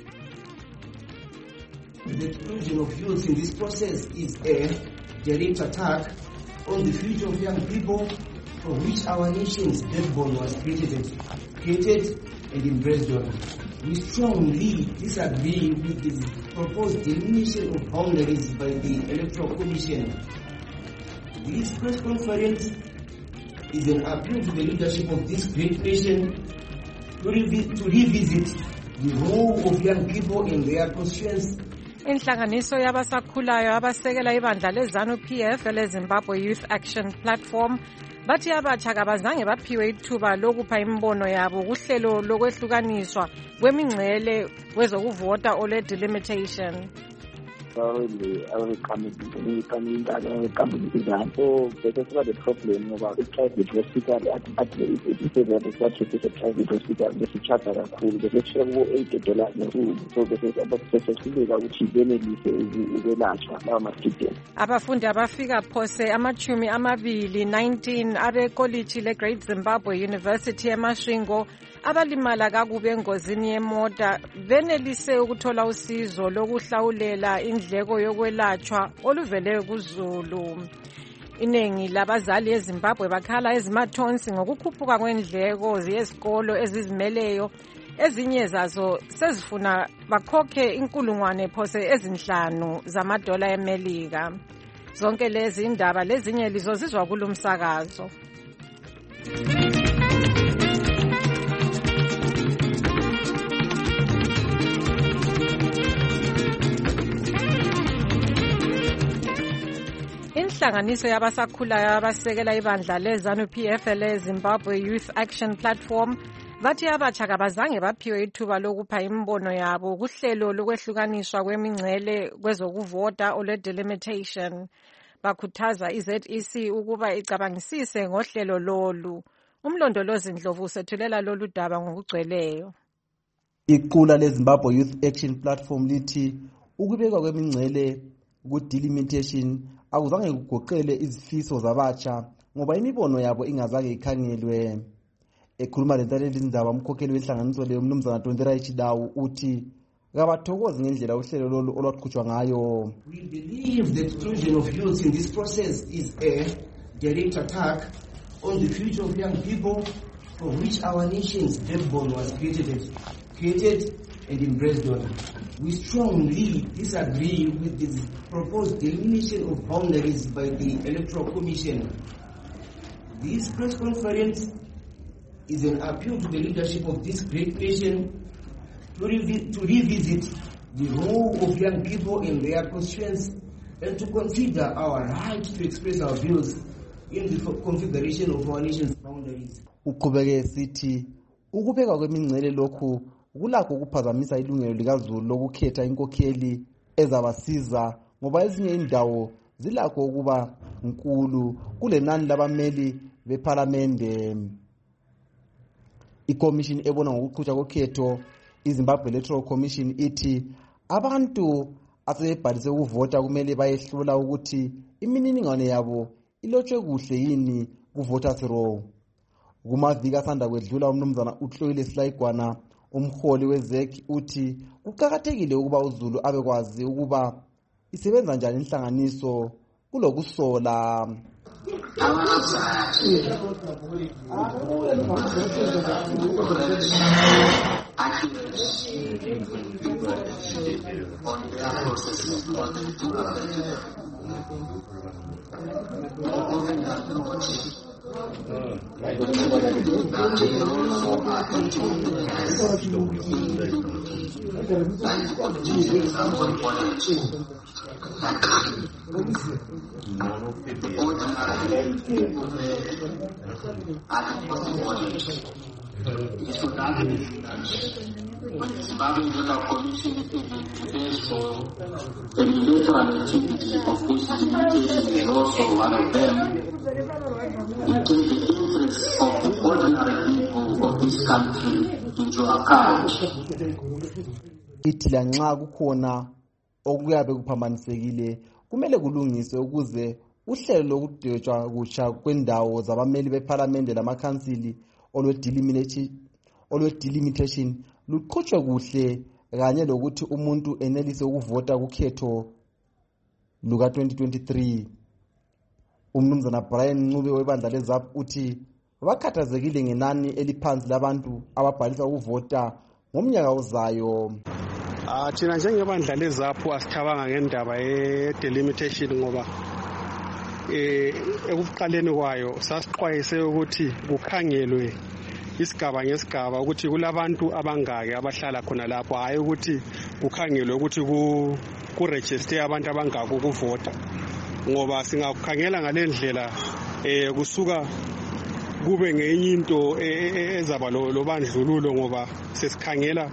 the exclusion of youth in this process is a direct attack on the future of young people for which our nation's backbone was created, created and embraced on. We strongly disagree with the proposed elimination of boundaries by the Electoral Commission. This press conference is an appeal to the leadership of this great nation to, revi- to revisit the role of young people in their constituents.
inhlanganiso yabasakhulayo abasekela ibandla lezanu P F leZimbabwe Youth Action Platform bathi abatsha kabazange baphiwe ithuba lokupha imbono yabo kuhlelo lokwehlukaniswa kwemingcele kwezokuvota ole delimitation.
Really, I will come in coming that I will come in that. So that's what the problem about the private hospital at at the it is that it's what is a private hospital the charter are cool the lecture will eight dollars so this is about specifically which is benefit ukwelashwa lawa ma-student.
Abafundi abafika phose amachumi amabili nineteen abekoliji le-Great Zimbabwe University eMasvingo abalimala kakubi engozini yemota benelise ukuthola usizo lokuhlawulela indleko yokwelatshwa oluvele kuZulu. Iningi labazali eZimbabwe bakhala ezimathonsi ngokukhuphuka kwendleko zesikolo ezizimeleyo, ezinye zazo sezifuna bakhokhe inkulungwane phose ezinhlanu zamadola eMelika. Zonke lezi indaba lezinye lizozizwa kulumsakazo. Inhlanganiso yabasakhulayo abasekela ibandla lezanu P F leZimbabwe Youth Action Platform bathi abatsha kabazange baphiwe ithuba lokupha imbono yabo kuhlelo lokwehlukaniswa kwemingcele kwezokuvota ole delimitation. Bakhuthaza i-Z E C ukuba icabangisise ngohlelo lolu. Umlondolozi Ndlovu usethulela lolu daba ngokugcweleyo.
Iqula leZimbabwe Youth Action Platform lithi ukubekwa kwemingcele ku-delimitation akuzange kugoqele izifiso zabatsha ngoba imibono yabo ingazange ikhangelwe. Ekhuluma lentaleli indaba umkhokheli wenhlanganiso leyo umnumzana Tonderai Chidawu uthi kabathokozi ngendlela uhlelo lolu olwaqhutshwa ngayo.
We believe the exclusion of youth in this process is a direct attack on the future of young people for which our nation's backbone was created, created and embraced on. We strongly disagree with the proposed elimination of boundaries by the Electoral Commission. This press conference is an appeal to the leadership of this great nation to, revi- to revisit the role of young people in their constituents and to consider our right to express our views in the configuration of our nation's boundaries.
Uqhubeke sithi ukubekwa kwemingcele lokhu kulakho ukuphazamisa ilungelo likaZulu lokukhetha inkokheli ezabasiza ngoba ezinye indawo zilakho ukuba nkulu kulenani labameli beParliament. iCommission ebona ngokuqhutshwa kokhetho iZimbabwe Electoral Commission ithi abantu asebebhalise ukuvota kumele bayehlola ukuthi imininingwane yabo ilotshwe kuhle yini kuvoters roll. Kumaviki asanda kwedlula umnumzana uHloile Silayigwana umholi weZ E C uthi kuqhakathekile ukuba uZulu abekwazi ukuba isebenza njani inhlanganiso kulokusola. ithi lanxa kukhona okuyabe kuphambanisekile kumele kulungiswe ukuze uhlelo lokudwetshwa kutsha kwendawo zabameli bephalamende lamakhansili olwe-delimitation luqhutshwe kuhle kanye lokuthi umuntu enelise ukuvota kukhetho luka twenty twenty-three. Umnumzana Brian Ncube webandla leZAP uthi bakhathazekile ngenani eliphansi labantu ababhalisa ukuvota ngomnyaka ozayo.
Ah thina njengebandla leZAP asithabanga ngendaba ye-delimitation ngoba eh ekuqaleni kwayo sasixwayise ukuthi kukhangelwe isigaba ngesigaba ukuthi kulabantu abangaki abahlala khona lapho, hayi ukuthi kukhangelwe ukuthi ku kuregister abantu abangaki ukuvota, ngoba singakukhangela ngalendlela eh kusuka kube ngenye into ezaba lo bandlululo, ngoba sesikhangela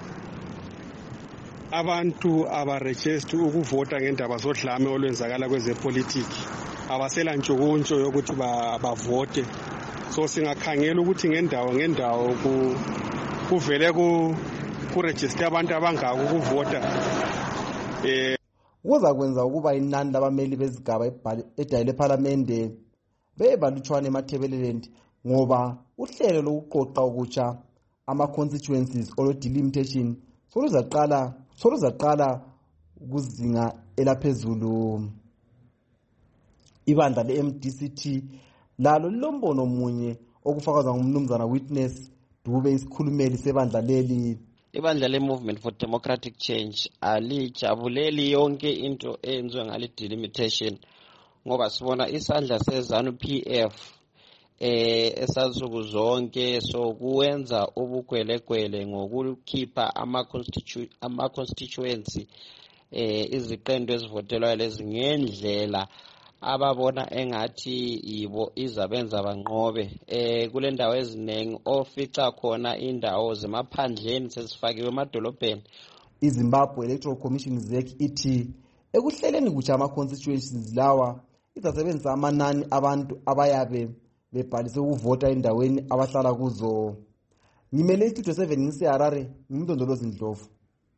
abantu abaregister ukuvota ngendaba zodlame olwenzakala kwezepolitiki, abasela ntshukuntsho yokuthi bavote. So singakhangela ukuthi ngendawo ngendawo kuvele kuregister abantu abangaki ukuvota.
Eh kuza kwenza ukuba inani labameli bezigaba edayile parliamente bebalutshwane eMatabeleland, ngoba uhlelo lokuqoqa ukutsha ama constituencies olo delimitation soluzaqala soluzaqala kuzinga elaphezulu. Ibandla le-M D C T lalo lilombono munye okufakazwa ngumnumzana Witness Dube, isikhulumeli sebandla leli.
Ibandla le-Movement for Democratic Change alijabuleli yonke into eyenziwe ngale delimitation, ngoba sibona isandla seZANU P F eh esansuku zonke sokuwenza ubugwelekwele ngokukhipha ama-constitu ama-constituency eh iziqendo ezivotelwayo lezi ngendlela ababona engathi yibo izabenza banqobe. Eh kule ndawo eziningi ofica khona indawo zemaphandleni sesifakiwe emadolobheni.
iZimbabwe Electoral Commission Z E C ithi ekuhleleni kutsha ama-constituencies lawa izasebenzisa amanani abantu abayabe bebhalise ukuvota endaweni abahlala kuzo. Ngimele istudio seven ngiseHarare, ngimndondolozi Ndlovu.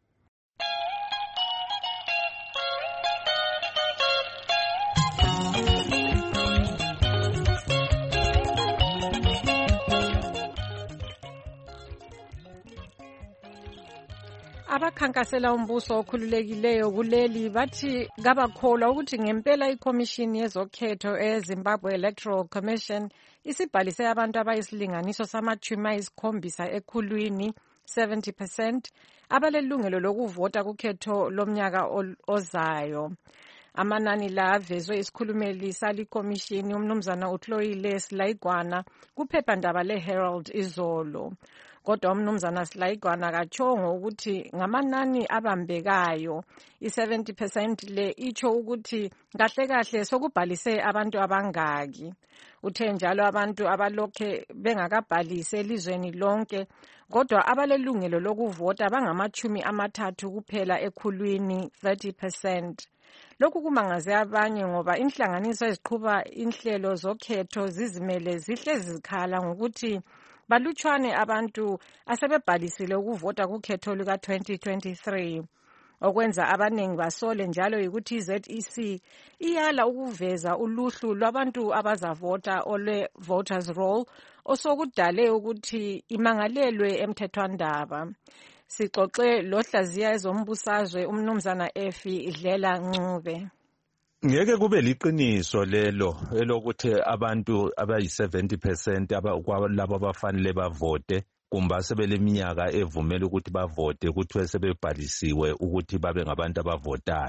Abakhankasela umbuso okhululekileyo kuleli bathi kabakholwa ukuthi ngempela ikhomishini yezokhetho eZimbabwe Electoral Commission isibhalise abantu abayisilinganiso samachumi ayisikhombisa ekhulwini seventy percent abalelungelo lokuvota kukhetho lomnyaka ozayo. Amanani la avezwe isikhulumeli salikhomishini umnumzana uTloile Silaigwana kuphephandaba leHerald izolo. Kodwa umnumzana Silaigwana kachongo ukuthi ngamanani abambekayo i-seventy percent le icho ukuthi kahle kahle sokubhalise abantu abangaki. Uthe njalo abantu abalokhe bengakabhalise elizweni lonke kodwa abalelungelo lokuvota bangamachumi amathathu kuphela ekhulwini thirty percent. Lokhu kumangaze abanye ngoba inhlanganiso eziqhuba inhlelo zokhetho zizimele zihle zikhala ngokuthi balutshwane abantu asebebhalisile ukuvota kukhetho luka twenty twenty-three. Okwenza abaningi basole njalo ukuthi i-Z E C iyala ukuveza uluhlu lwabantu abazavota olwe voters roll osokudale ukuthi imangalelwe emthethwandaba. Sixoxe lohlaziya ezombusazwe umnumzana Efi Dlela Ncube.
Ngeke kube liqiniso lelo elokuthi abantu abayi-seventy percent abalabo abafanele bavote kumba sebeleminyaka evumela ukuthi bavote kuthiwe sebebhalisiwe ukuthi babe ngabantu abavotayo.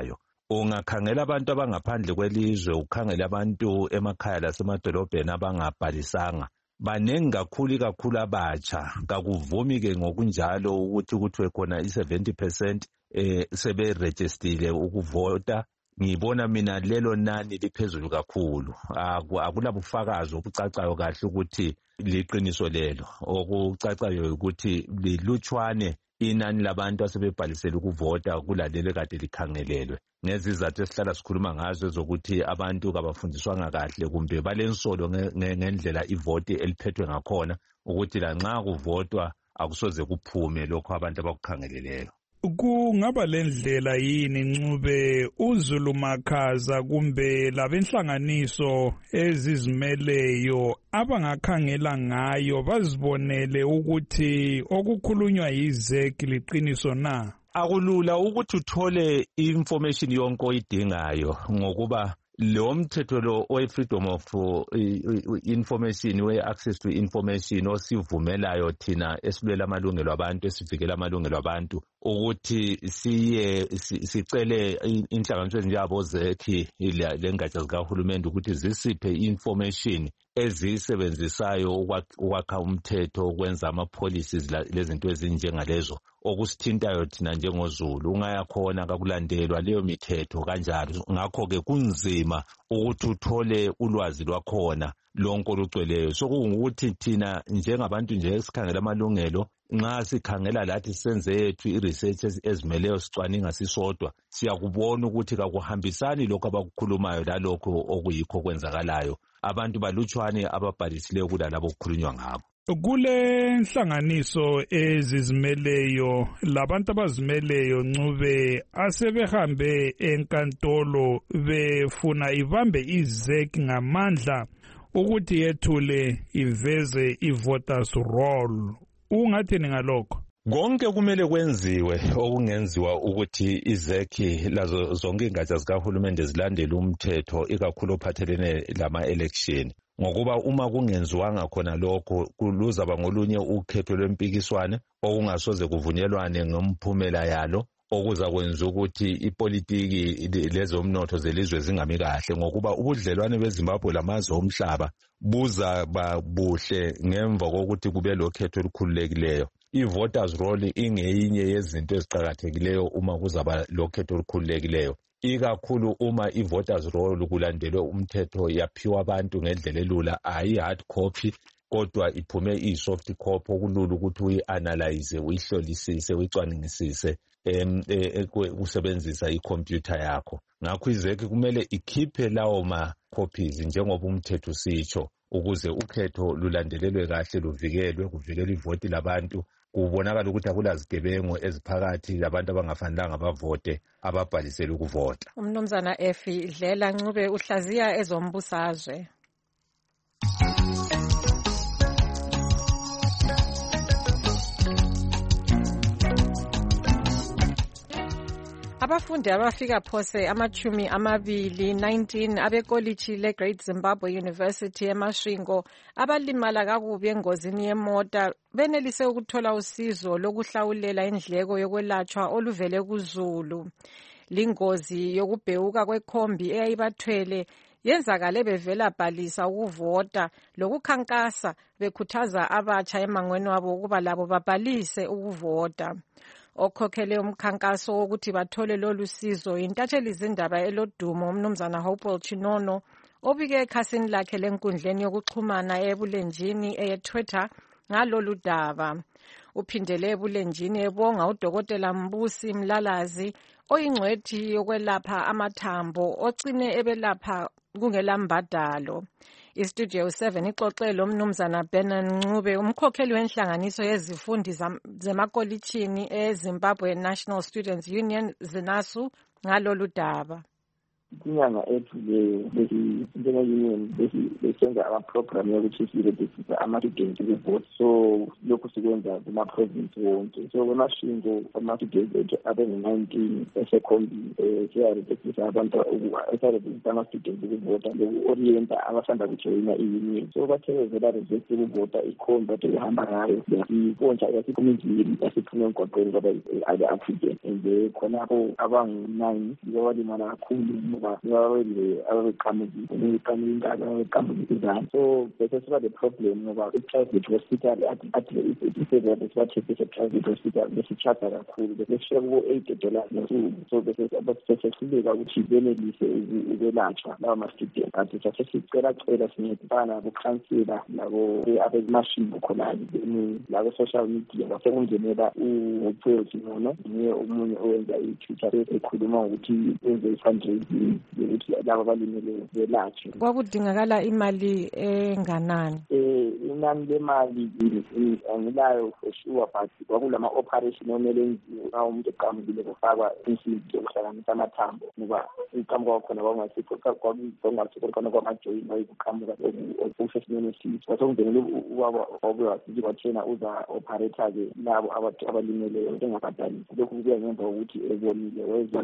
ungakhangela abantu abangaphandle kwelizwe ukhangela abantu emakhaya lasemadolobheni abangabhalisanga baningi kakhulu kakhulu abatsha kakuvumi-ke ngokunjalo ukuthi kuthiwe khona i-seventy percent eh, seberejistile ukuvota. Ngibona mina lelo nani liphezulu kakhulu, akulabufakazi obucacayo kahle ukuthi liqiniso lelo. Okucacayo ukuthi lilutshwane inani labantu asebebhalisele ukuvota kulalelo kade likhangelelwe. Ngezizathu esihlala sikhuluma ngazo ezokuthi abantu kabafundiswanga kahle kumbe balensolo ngendlela ivoti eliphethwe ngakhona ukuthi lanxa kuvotwa akusoze kuphume lokho abantu abakukhangeleleyo.
Kungaba lendlela yini Ncube uZulu Makhaza kumbe labenhlanganiso ezizimeleyo abangakhangela ngayo bazibonele ukuthi okukhulunywa yiZ E C liqiniso na?
Akulula ukuthi uthole information yonke oyidingayo ngokuba lo mthetho lo we-freedom of uh, information we-access to information osivumelayo thina esibulela amalungelo abantu esivikela amalungelo abantu ukuthi siye sicele inhlanganiso ezinjengabo Z E C lengatsha zikahulumende ukuthi zisiphe information ezisebenzisayo ukwakha umthetho ukwenza ama-policies lezinto ezinjengalezo okusithintayo thina njengoZulu. Ungayakhona kakulandelwa leyo mithetho kanjalo, ngakho-ke kunzima ukuthi uthole ulwazi lwakhona lonke olugcweleyo. So kungukuthi thina njengabantu nje esikhangela amalungelo nxa sikhangela lathi senze yethu i-research ezimeleyo sicwaninga sisodwa siyakubona ukuthi kakuhambisani lokho abakukhulumayo lalokho okuyikho kwenzakalayo. Abantu balutshwane ababhalisileyo kulalabo okukhulunywa ngabo.
Kule nhlanganiso ezizimeleyo labantu abazimeleyo Ncube asebehambe enkantolo befuna ibambe iZ E C ngamandla ukuthi yethule iveze i-voters roll. Ungathini ngalokho?
Konke kumele kwenziwe okungenziwa ukuthi iZ E C lazo zonke ingatsha zikahulumende zilandele umthetho ikakhulu ophathelene lama-election. Ngokuba uma kungenziwanga khona lokho kuluzaba ngolunye ukhetho lwempikiswane okungasoze kuvunyelwane ngomphumela yalo okuza kwenza ukuthi ipolitiki lezomnotho zelizwe zingami kahle ngokuba ubudlelwane beZimbabwe lamazwe omhlaba buza babuhle ngemva kokuthi kube lokhetho olukhululekileyo. I-voters roll ingeyinye yezinto eziqhakathekileyo uma kuzaba lokhetho olukhululekileyo. Ikakhulu uma i-voters roll kulandelwe umthetho yaphiwa abantu ngendlela elula ayi hard copy kodwa iphume i-soft copy okulula ukuthi uyi-analyze uyihlolisise uyicwaningisise em usebenzisa i-computer yakho. Ngakho iZ E C kumele ikhiphe lawo ma-copies njengoba umthetho usitsho ukuze ukhetho lulandelelwe kahle luvikelwe kuvikelwe ivoti labantu kubonakala ukuthi akulazigebengu eziphakathi labantu abangafanelanga bavote ababhalisele ukuvota.
Umnumzana Efi Dlela Ncube uhlaziya ezombusazwe. Abafundi abafika phose amachumi amabili nineteen abekolichi le-Great Zimbabwe University eMasvingo abalimala kakubi engozini yemota benelise ukuthola usizo lokuhlawulela indleko yokwelatshwa oluvele kuZulu. Lingozi yokubhewuka kwekhombi eyayibathwele yenzakale bevela bhalisa ukuvota lokukhankasa bekhuthaza abatsha emangweni wabo ukuba labo babhalise ukuvota. Okhokhele umkhankaso wokuthi bathole lolu sizo intatheli zindaba elodumo umnumzana Hopewell Chinono obike ekhasini lakhe lenkundleni yokuxhumana ebulenjini eyeTwitter ngalolu daba. Uphindele ebulenjini ebonga udokotela Mbusi Mlalazi oyingcwethi yokwelapha amathambo ocine ebelapha kungelambadalo. Istudio seven ixoxelo umnumzana Benan Ncube umkhokheli wenhlanganiso yezifundi zemakolitshini eZimbabwe National Students Union ZINASU ngalolu daba.
inyanga edluleyo njenge-union besenza ama-program yokuthi siregister ama-students be-vote. So lokhu sikwenza kuma-province wonke. So kwemashingo ama-students ethu abengu-nineteen esekhombile siyaregister abantu siyaregister ama-students ukuvota loku-orienta abasanda kujoyina i-union. So bathekezela register ukuvota ikhomba ade behamba ngayo yasipontsha yasiphumizile yasiphume emgwaqweni kwaba ale-accident and khonapho abangu-nine babalimala kakhulu ngoba babele ababeqhamukile beqhamuka ababeqhamuka izandla. So bese siba the problem ngoba i-private hospital athi isevele sibathe ise-private hospital besi-charge kakhulu bese sifika ku-eight dollars ngosuku. So bese sesehluleka ukuthi benelise ukwelatshwa lawo ma-student kanti sasesicela cela sincedisana bukhansela labo abemashingo khonali labo social media basekungenela uphothi nono niye omunye owenza i-Twitter ekhuluma ukuthi wenze i-fundraising yokuthi laba abalimele belatshwe.
Kwakudingakala imali enganani?
Eh inani lemali angilayo for sure but kwakulama-operation omele enziwe nxa umuntu eqamukile kufakwa insimbi zokuhlanganisa amathambo ngoba iqamuka kwakhona kwakungasikho kwakungasikho khona kwamajoyini ayikuqamuka okusesimeni esithi kwasekungenele ubaba wabuya wasithi kwathena uza-operator-ke labo abalimeleyo engabhadalisi. Lokhu kubuya ngemva kokuthi ebonile wezwa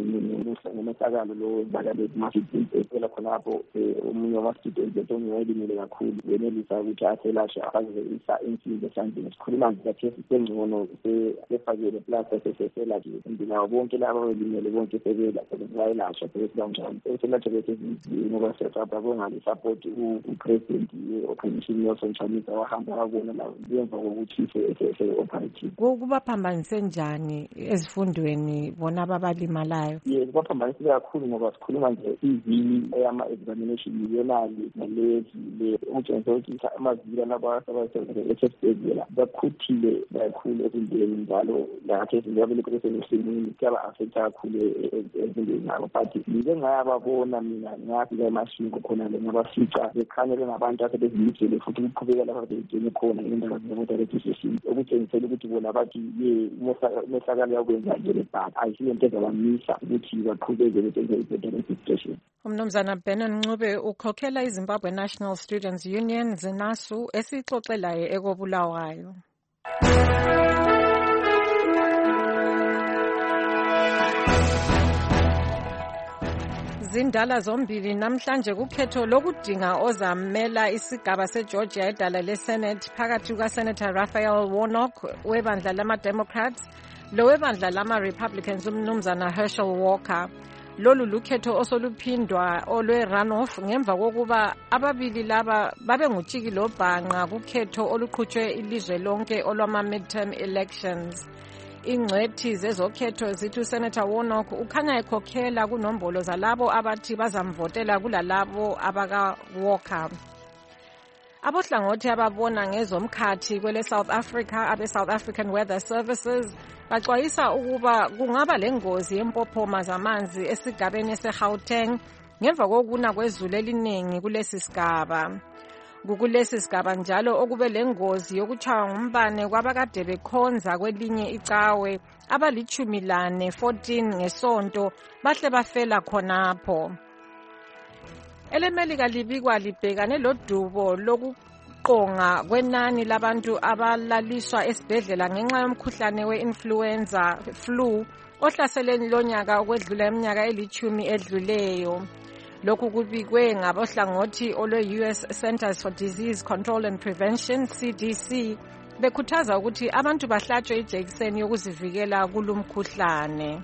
nemesakalo lo wenzakale kuma-students esela khonapho omunye wama-students etonye wayelimele kakhulu wenelisa ukuthi aselashwe afake insimbi esandleni. Sikhuluma nje kathi sengcono sefakele plus seseselashwe nawo bonke laba abelimele bonke sebelashwa sebesibanjalo seselashwa besezindlini ngoba siyababonga le-support u-president we-opposition Nelson Chamisa wahamba wabona la ngemva kokuthi se-operative.
Kubaphambanise njani ezifundweni bona ababalimalayo?
Yes, kubaphambanise kakhulu ngoba sikhuluma nje ivili eyama-examination yonali nalezi ukutshengisa ukuthi amavili alabasebasebenzela bakhuthile kakhulu ezindleni njalo lakhe ezindabeleko besemehlweni kuyaba-affecta kakhulu ezindleni zabo but ngize ngayababona mina ngafika emashingo khona le ngabafica bekhanyele ngabantu asebezimijele futhi ukuqhubeka lapha begene khona ngendaba zokuvota registration okutshengisela ukuthi bona bathi ye imehlakalo yakwenza nje lebhaka ayisiyo into ezabamisa ukuthi baqhubeke besenze ivota registration.
Umnumzana Benon Ncube ukhokhela iZimbabwe National Students Union ZINASU esixoxelayo ekobulawayo. Zindala zombili namhlanje kukhetho lokudinga ozamela isigaba seGeorgia edala leSenate phakathi kukaSenator Raphael Warnock webandla lama-Democrats lowebandla lama-Republicans umnumzana Herschel Walker. Lolu lukhetho osoluphindwa olwe-runoff ngemva kokuba ababili laba babengutshiki lobhanqa kukhetho oluqhutshwe ilizwe lonke olwama-midterm elections. Ingcwethi zezokhetho zithi uSenator Warnock ukhanya ekhokhela kunombolo zalabo abathi bazamvotela kulalabo abaka-Walker. Abohlangothi ababona ngezomkhathi kwele South Africa abe-South African Weather Services baxwayisa ukuba kungaba lengozi yempophoma zamanzi esigabeni eseGauteng ngemva kokuna kwezulu eliningi kulesi sigaba. Kukulesi sigaba njalo okube lengozi yokutshaywa ngumbane kwabakade bekhonza kwelinye icawe abalichumi lane fourteen ngesonto bahle bafela khonapho. Elemelika libikwa libhekane lodubo lokuqonga kwenani labantu abalaliswa esibhedlela ngenxa yomkhuhlane we-influenza flu ohlasele lonyaka okwedlula iminyaka elichumi edluleyo. Lokhu kubikwe ngabohlangothi olwe-U S Centers for Disease Control and Prevention C D C bekhuthaza ukuthi abantu bahlatshwe ijekiseni yokuzivikela kulumkhuhlane.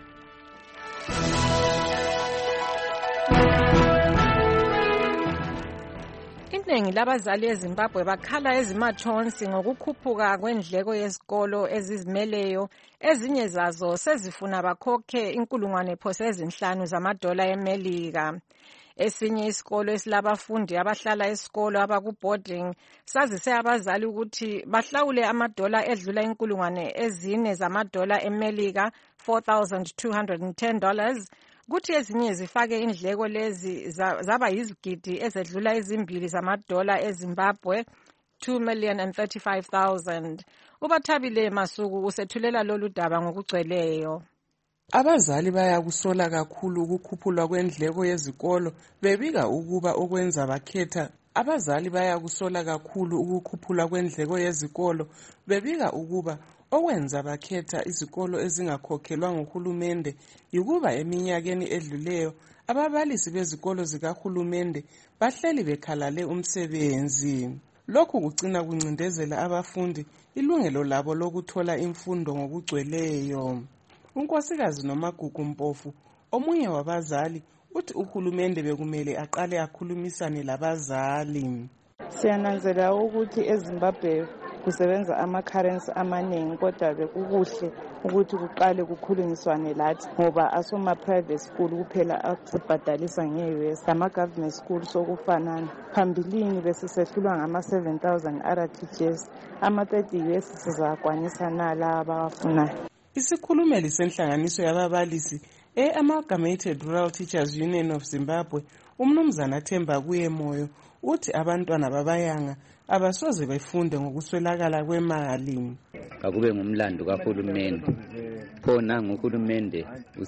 Iningi labazali eZimbabwe bakhala ezimathonsi ngokukhuphuka kwendleko yesikolo ezizimeleyo, ezinye zazo sezifuna bakhokhe inkulungwane phose ezinhlanu zamadola eMelika. Esinye isikolo esilabafundi abahlala esikolo abaku-boarding sazise abazali ukuthi bahlawule amadola edlula inkulungwane ezine zamadola eMelika four thousand two hundred ten dollars kuthi ezinye zifake indleko lezi zaba yizigidi ezedlula ezimbili zamadola eZimbabwe two million and thirty-five thousand. Ubathabile Masuku usethulela lolu daba ngokugcweleyo.
Abazali bayakusola kakhulu ukukhuphulwa kwendleko yezikolo bebika ukuba okwenza bakhetha Abazali bayakusola kakhulu ukukhuphulwa kwendleko yezikolo bebika ukuba okwenza bakhetha izikolo ezingakhokhelwa nguhulumende yikuba eminyakeni edluleyo ababalisi bezikolo zikahulumende bahleli bekhalale umsebenzi. Lokhu kugcina kuncindezela abafundi ilungelo labo lokuthola imfundo ngokugcweleyo. Unkosikazi Nomagugu Mpofu, omunye wabazali, uthi uhulumende bekumele aqale akhulumisane labazali.
Siyananzela ukuthi eZimbabwe kusebenza ama-currency amaningi kodwa bekukuhle ukuthi kuqale kukhulunyiswane lathi ngoba asoma-private school kuphela asibhadalisa nge-U S ama-government school sokufanana. Phambilini besisehlulwa ngama-seven thousand R T G S, ama-thirty U S sizakwanisa na laba abawafunayo.
Isikhulumeli senhlanganiso yababalisi e-Amalgamated Rural Teachers Union of Zimbabwe, umnumzana Themba Kuyemoyo, uthi abantwana babayanga abasoze befunde ngokuswelakala kwemali.
Akube ngumlando kahulumende. Khona nguhulumende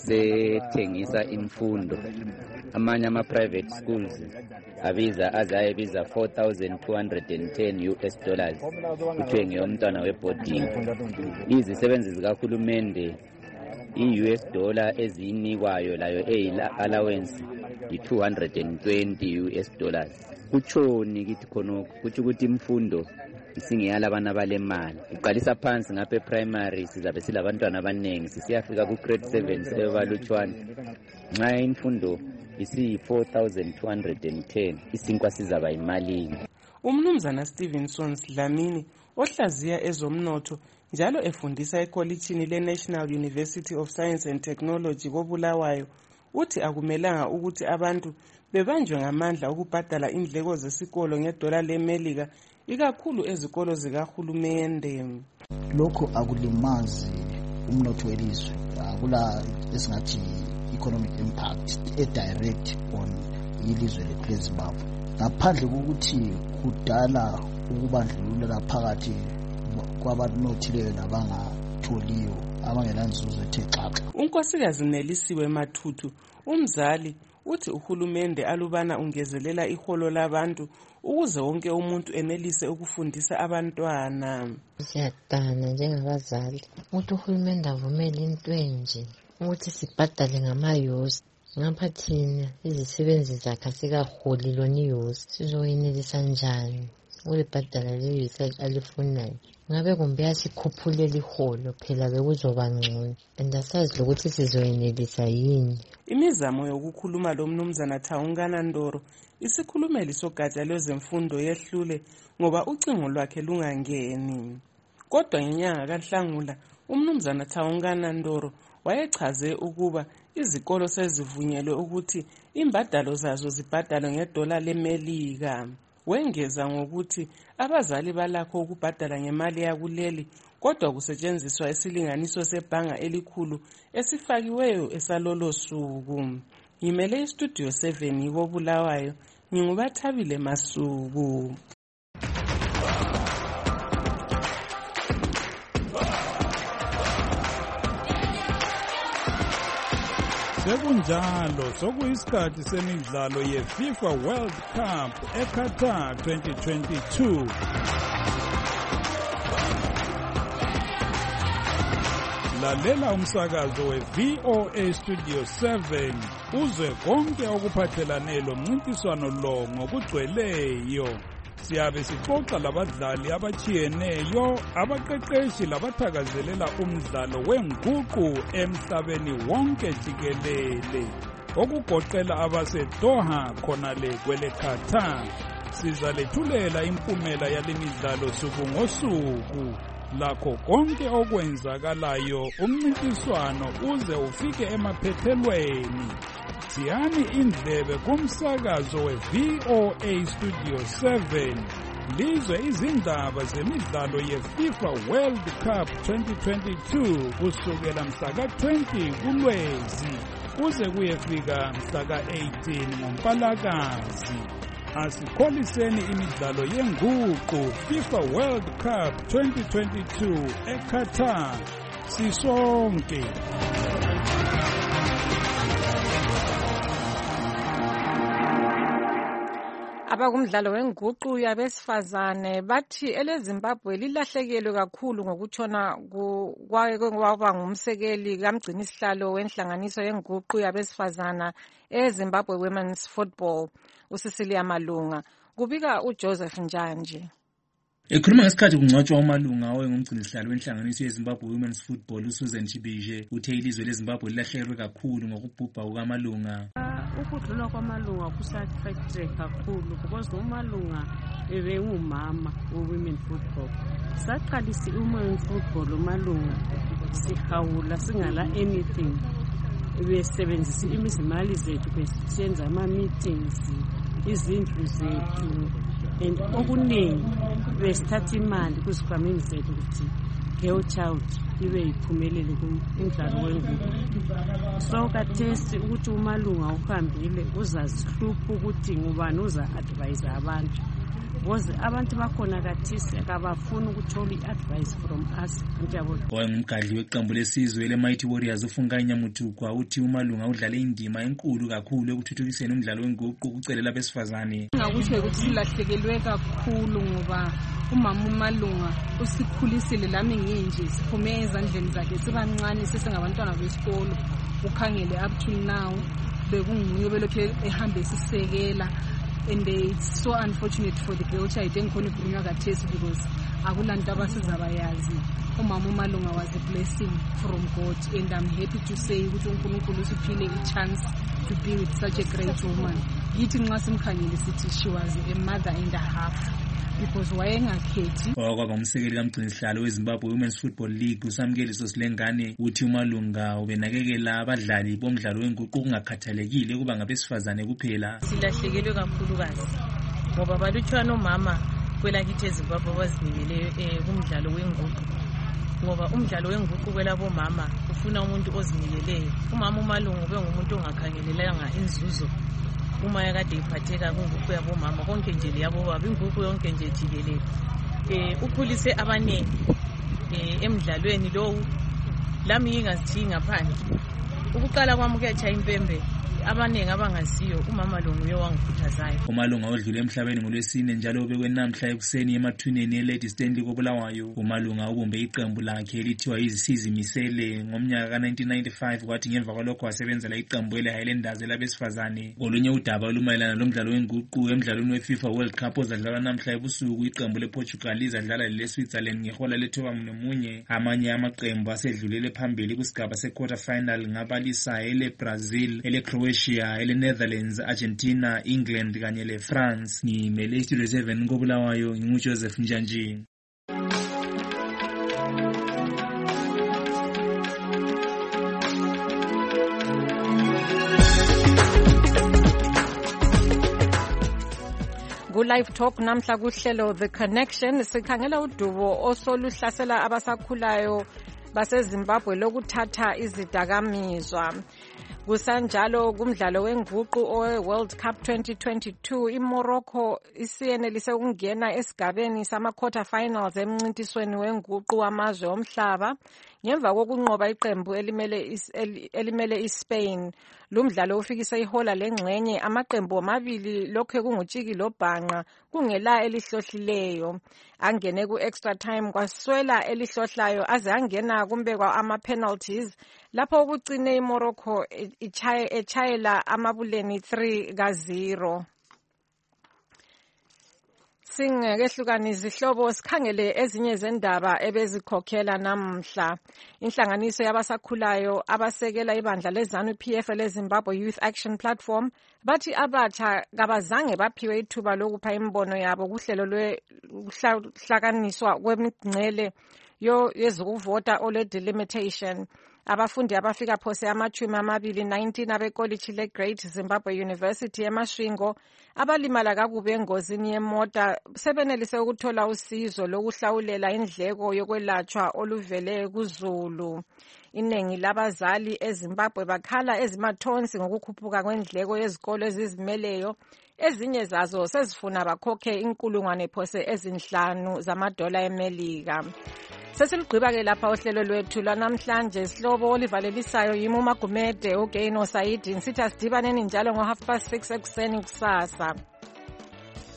usethengisa imfundo. Amanye ama-private schools abiza azayebiza four thousand two hundred ten U S dollars kuthiwe ngeyomntwana weboarding. Izisebenzi zikahulumende i-U S dollar eziyinikwayo layo eyi-allowance yi-two hundred twenty U S dollars. Kutshoni kithi khonokho kuthi ukuthi imfundo isingeyala abana balemali. Uqalisa phansi ngapha e-primary sizabe silabantwana abaningi sisiyafika ku-grade seven sebalutshwana. Nxa imfundo isi-four thousand two hundred ten isinkwa sizaba yimalini.
Umnumzana Stevenson Dlamini, ohlaziya ezomnotho njalo efundisa ekolitshini le-National University of Science and Technology koBulawayo, uthi akumelanga ukuthi abantu bebanjwe ngamandla ukubhadala indleko zesikolo ngedola leMelika, ikakhulu ezikolo zikahulumende.
Lokho akulimazi umnotho welizwe, akula esingathi economic impact e-direct on ilizwe lethu leZimbabwe, ngaphandle kokuthi kudala ukubandlulula phakathi kwabanothileyo nabangatholiyo abangelanzuzo ethe xaxa.
Unkosikazi Nelisiwe Mathuthu, umzali, uthi uhulumende alubana ungezelela iholo labantu ukuze wonke umuntu enelise ukufundisa abantwana.
Siyadana njengabazali ukuthi uhulumende avumele into enje ukuthi sibhadale ngama-yosi ngapha thina izisebenzi zakhe sikaholi lona iyosi sizoyenelisa njani ulibhadala leyosi alifunayo. Ngabe kumbe yasikhuphulele iholo phela bekuzoba ngcono and asazi lokuthi sizoyenelisa yini.
Imizamo yokukhuluma lo mnumzana Thawungana Ndoro, isikhulumeli sogatsha lwezemfundo yehlule ngoba ucingo lwakhe lungangeni. Kodwa ngenyanga kaNhlangula umnumzana Thawungana Ndoro wayechaze ukuba izikolo sezivunyelwe ukuthi imbadalo zazo zibhadalwe ngedola leMelika. Wengeza ngokuthi abazali balakho ukubhadala ngemali yakuleli kodwa kusetshenziswa isilinganiso sebhanga elikhulu esifakiweyo esalolo suku. Ngimele istudio seven yiko Bulawayo, ngingubathabile Masuku.
Sekunjalo sokuyisikhathi semidlalo ye-FIFA World Cup eQatar twenty twenty-two. Lalela umsakazo we-V O A Studio seven uzwe konke okuphathelane lomncintiswano lo ngokugcweleyo. Siyabe sixoxa labadlali abachiyeneyo, abaqeqeshi labathakazelela umdlalo wenguqu emhlabeni wonke jikelele, okugoqela abaseDoha khonale kwele Qatar. Sizalethulela impumela yale midlalo suku ngosuku, lakho konke okwenzakalayo umncintiswano uze ufike emaphethelweni. Siyani indlebe kumsakazo we-V O A Studio seven. Lizwe izindaba zemidlalo ye-FIFA World Cup twenty twenty-two kusukela mhlaka twenty kuLwezi kuze kuyefika mhlaka eighteen ngoMpalakazi. Asikholiseni imidlalo yenguqu FIFA World Cup twenty twenty-two eQatar sisonke.
abakumdlalo wenguqu yabesifazane bathi eleZimbabwe lilahlekelwe kakhulu ngokutshona kwaba ngumsekeli kamgcini isihlalo wenhlanganiso yenguqu yabesifazana eZimbabwe Women's Football uCecilia Malunga. Kubika uJoseph Njanji.
Ekhuluma ngesikhathi kungcwatshwa umalunga owayengumgcini sihlalo wenhlanganiso yeZimbabwe Women's Football uSusan Chibije uthe ilizwe leZimbabwe lilahlelwe kakhulu ngokubhubha kukamalunga.
Ukudlula kwamalunga kusaffecte kakhulu because umalunga ebengumama we-women football. Saqalisa i-women's football umalunga sihawula singala anything. Besebenzisa imizimali zethu besenza ama-meetings, izindlu zethu, and okuningi besithatha imali kuzikhwameni zethu ukuthi girl child ibe iphumelele kumdlalo wenguqu. So kathesi ukuthi umalunga uhambile uzazihlupha ukuthi ngubani uza-advise abantu. Because abantu bakhona kathesi akabafuni ukuthola i-advice from us.
Owayengumgadli weqembu lesizwe le-Mighty Warriors uFunkai Nyamutukwa uthi umalunga udlale indima enkulu kakhulu ekuthuthukiseni umdlalo wenguqu kucelela abesifazane.
Ngakuthi ukuthi silahlekelwe kakhulu ngoba umama umalunga usikhulisile lami nginje siphume ezandleni zakhe sibancane sesingabantwana besikolo ukhangele up to now bekunguye belokhu ehambe sisekela. And it's so unfortunate for the girl child engikhona ikhulunywa kathesi because akulanto abasizabayazi. Umama umalunga was a blessing from God, and I'm happy to say ukuthi uNkulunkulu usiphile a chance to be with such a great woman. Yithi nxa simkhangele sithi she was a mother and a half because wayengakhethi.
Okwaba umsekeli kamgcini sihlalo weZimbabwe Women's Football League uSamkeliso Silengane uthi umalunga ubenakekela abadlali bomdlalo wenguqu kungakhathalekile kuba ngabesifazane kuphela.
Silahlekelwe kakhulukazi ngoba balutshwana omama kwelakithi eZimbabwe bazinikele kumdlalo wenguqu ngoba umdlalo wenguqu kwelabo mama ufuna umuntu ozinikeleyo. Umama umalunga ube ngumuntu ongakhangelelanga inzuzo. Uma yakade iphatheka kunguqu yabo mama konke nje leyabo baba inguqu yonke nje jikelele. Eh ukhulise abanengi eh emidlalweni lowo lami ngingazithi ngaphandle. Ukuqala kwami kuyachaya impembe abanengi abangaziyo umama lo nguye wangikhuthazayo.
Umalunga odlule emhlabeni ngolwesine njalo bekwenamhla ekuseni emathuneni eLady Stanley koBulawayo. Umalunga ubumbe iqembu lakhe elithiwa izimisele ngomnyaka ka nineteen ninety-five kwathi ngemva kwalokho wasebenzela iqembu leHighlanders elabesifazane. Kolunye udaba olumayelana lomdlalo wenguqu emdlalweni weFIFA World Cup ozadlalwa namhla ebusuku iqembu lePortugal lizadlala leSwitzerland ngehola lethoba munye. Amanye amaqembu asedlulele phambili kusigaba sequarter final ngabalisa eleBrazil, eleCroatia, ele-Netherlands, Argentina, England kanye le-France. Ngimele iStudio seven koBulawayo nginguJoseph Njanji.
Ku-live talk namhla kuhlelo The Connection sikhangela udubo osoluhlasela abasakhulayo baseZimbabwe lokuthatha izidakamizwa. Kusanjalo kumdlalo wenguqu owe-World Cup twenty twenty-two iMorocco isiyenelise ukungena esigabeni sama-quarter finals emncintisweni wenguqu wamazwe omhlaba ngemva kokunqoba iqembu elimele elimele iSpain. Lumdlalo ufikise ihola lengxenye amaqembu amabili lokho kungutshiki lobhanqa kungela elihlohlileyo. Angene ku-extra time kwaswela elihlohlayo aze angena kumbe kwa ama-penalties lapho kucine iMorocco echayela amabuleni three ka zero. Singekehlukani izihlobo sikhangele ezinye zendaba ebezikhokhela namhla. Inhlanganiso yabasakhulayo abasekela ibandla leZANU P F leZimbabwe Youth Action Platform bathi abatsha kabazange baphiwe ithuba lokupha imbono yabo kuhlelo lwehlakaniswa kwemingcele yo yezokuvota ole delimitation. Abafundi abafika phose amachumi amabili nineteen abekoliji leGreat Zimbabwe University eMasvingo abalimala kakubi engozini yemota sebenelise ukuthola usizo lokuhlawulela indleko yokwelatshwa oluvele kuZulu. Inengi labazali eZimbabwe bakhala ezimathonsi ngokukhuphuka kwendleko yezikolo ezizimeleyo. Ezinye zazo sezifuna bakhokhe inkulungwane phose ezinhlanu zamadola eMelika. Sesimgqiba ke lapha ohlelo lwethu lwanamhlanje sihlobo olivalelisayo yimi uMagumede uGaino Saidi nsithi asidibaneni njalo ngo half past six ekuseni kusasa.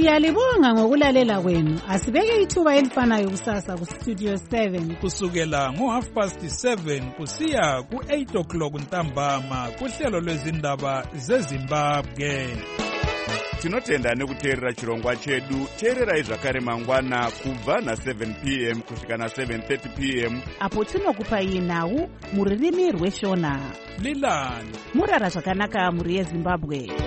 Siyalibonga ngokulalela kwenu. Asibeke ithuba elifanayo kusasa ku Studio seven
kusukela ngo half past seven kusiya ku eight o'clock ntambama kuhlelo lwezindaba zeZimbabwe.
Tinotenda nekuteerera chirongwa chedu. Teererai zvakare mangwana kubva na seven p m kusvika na seven thirty p m
apo tinokupai nhau mururimi rweshona.
Lilani
murara zvakanaka muri yeZimbabwe.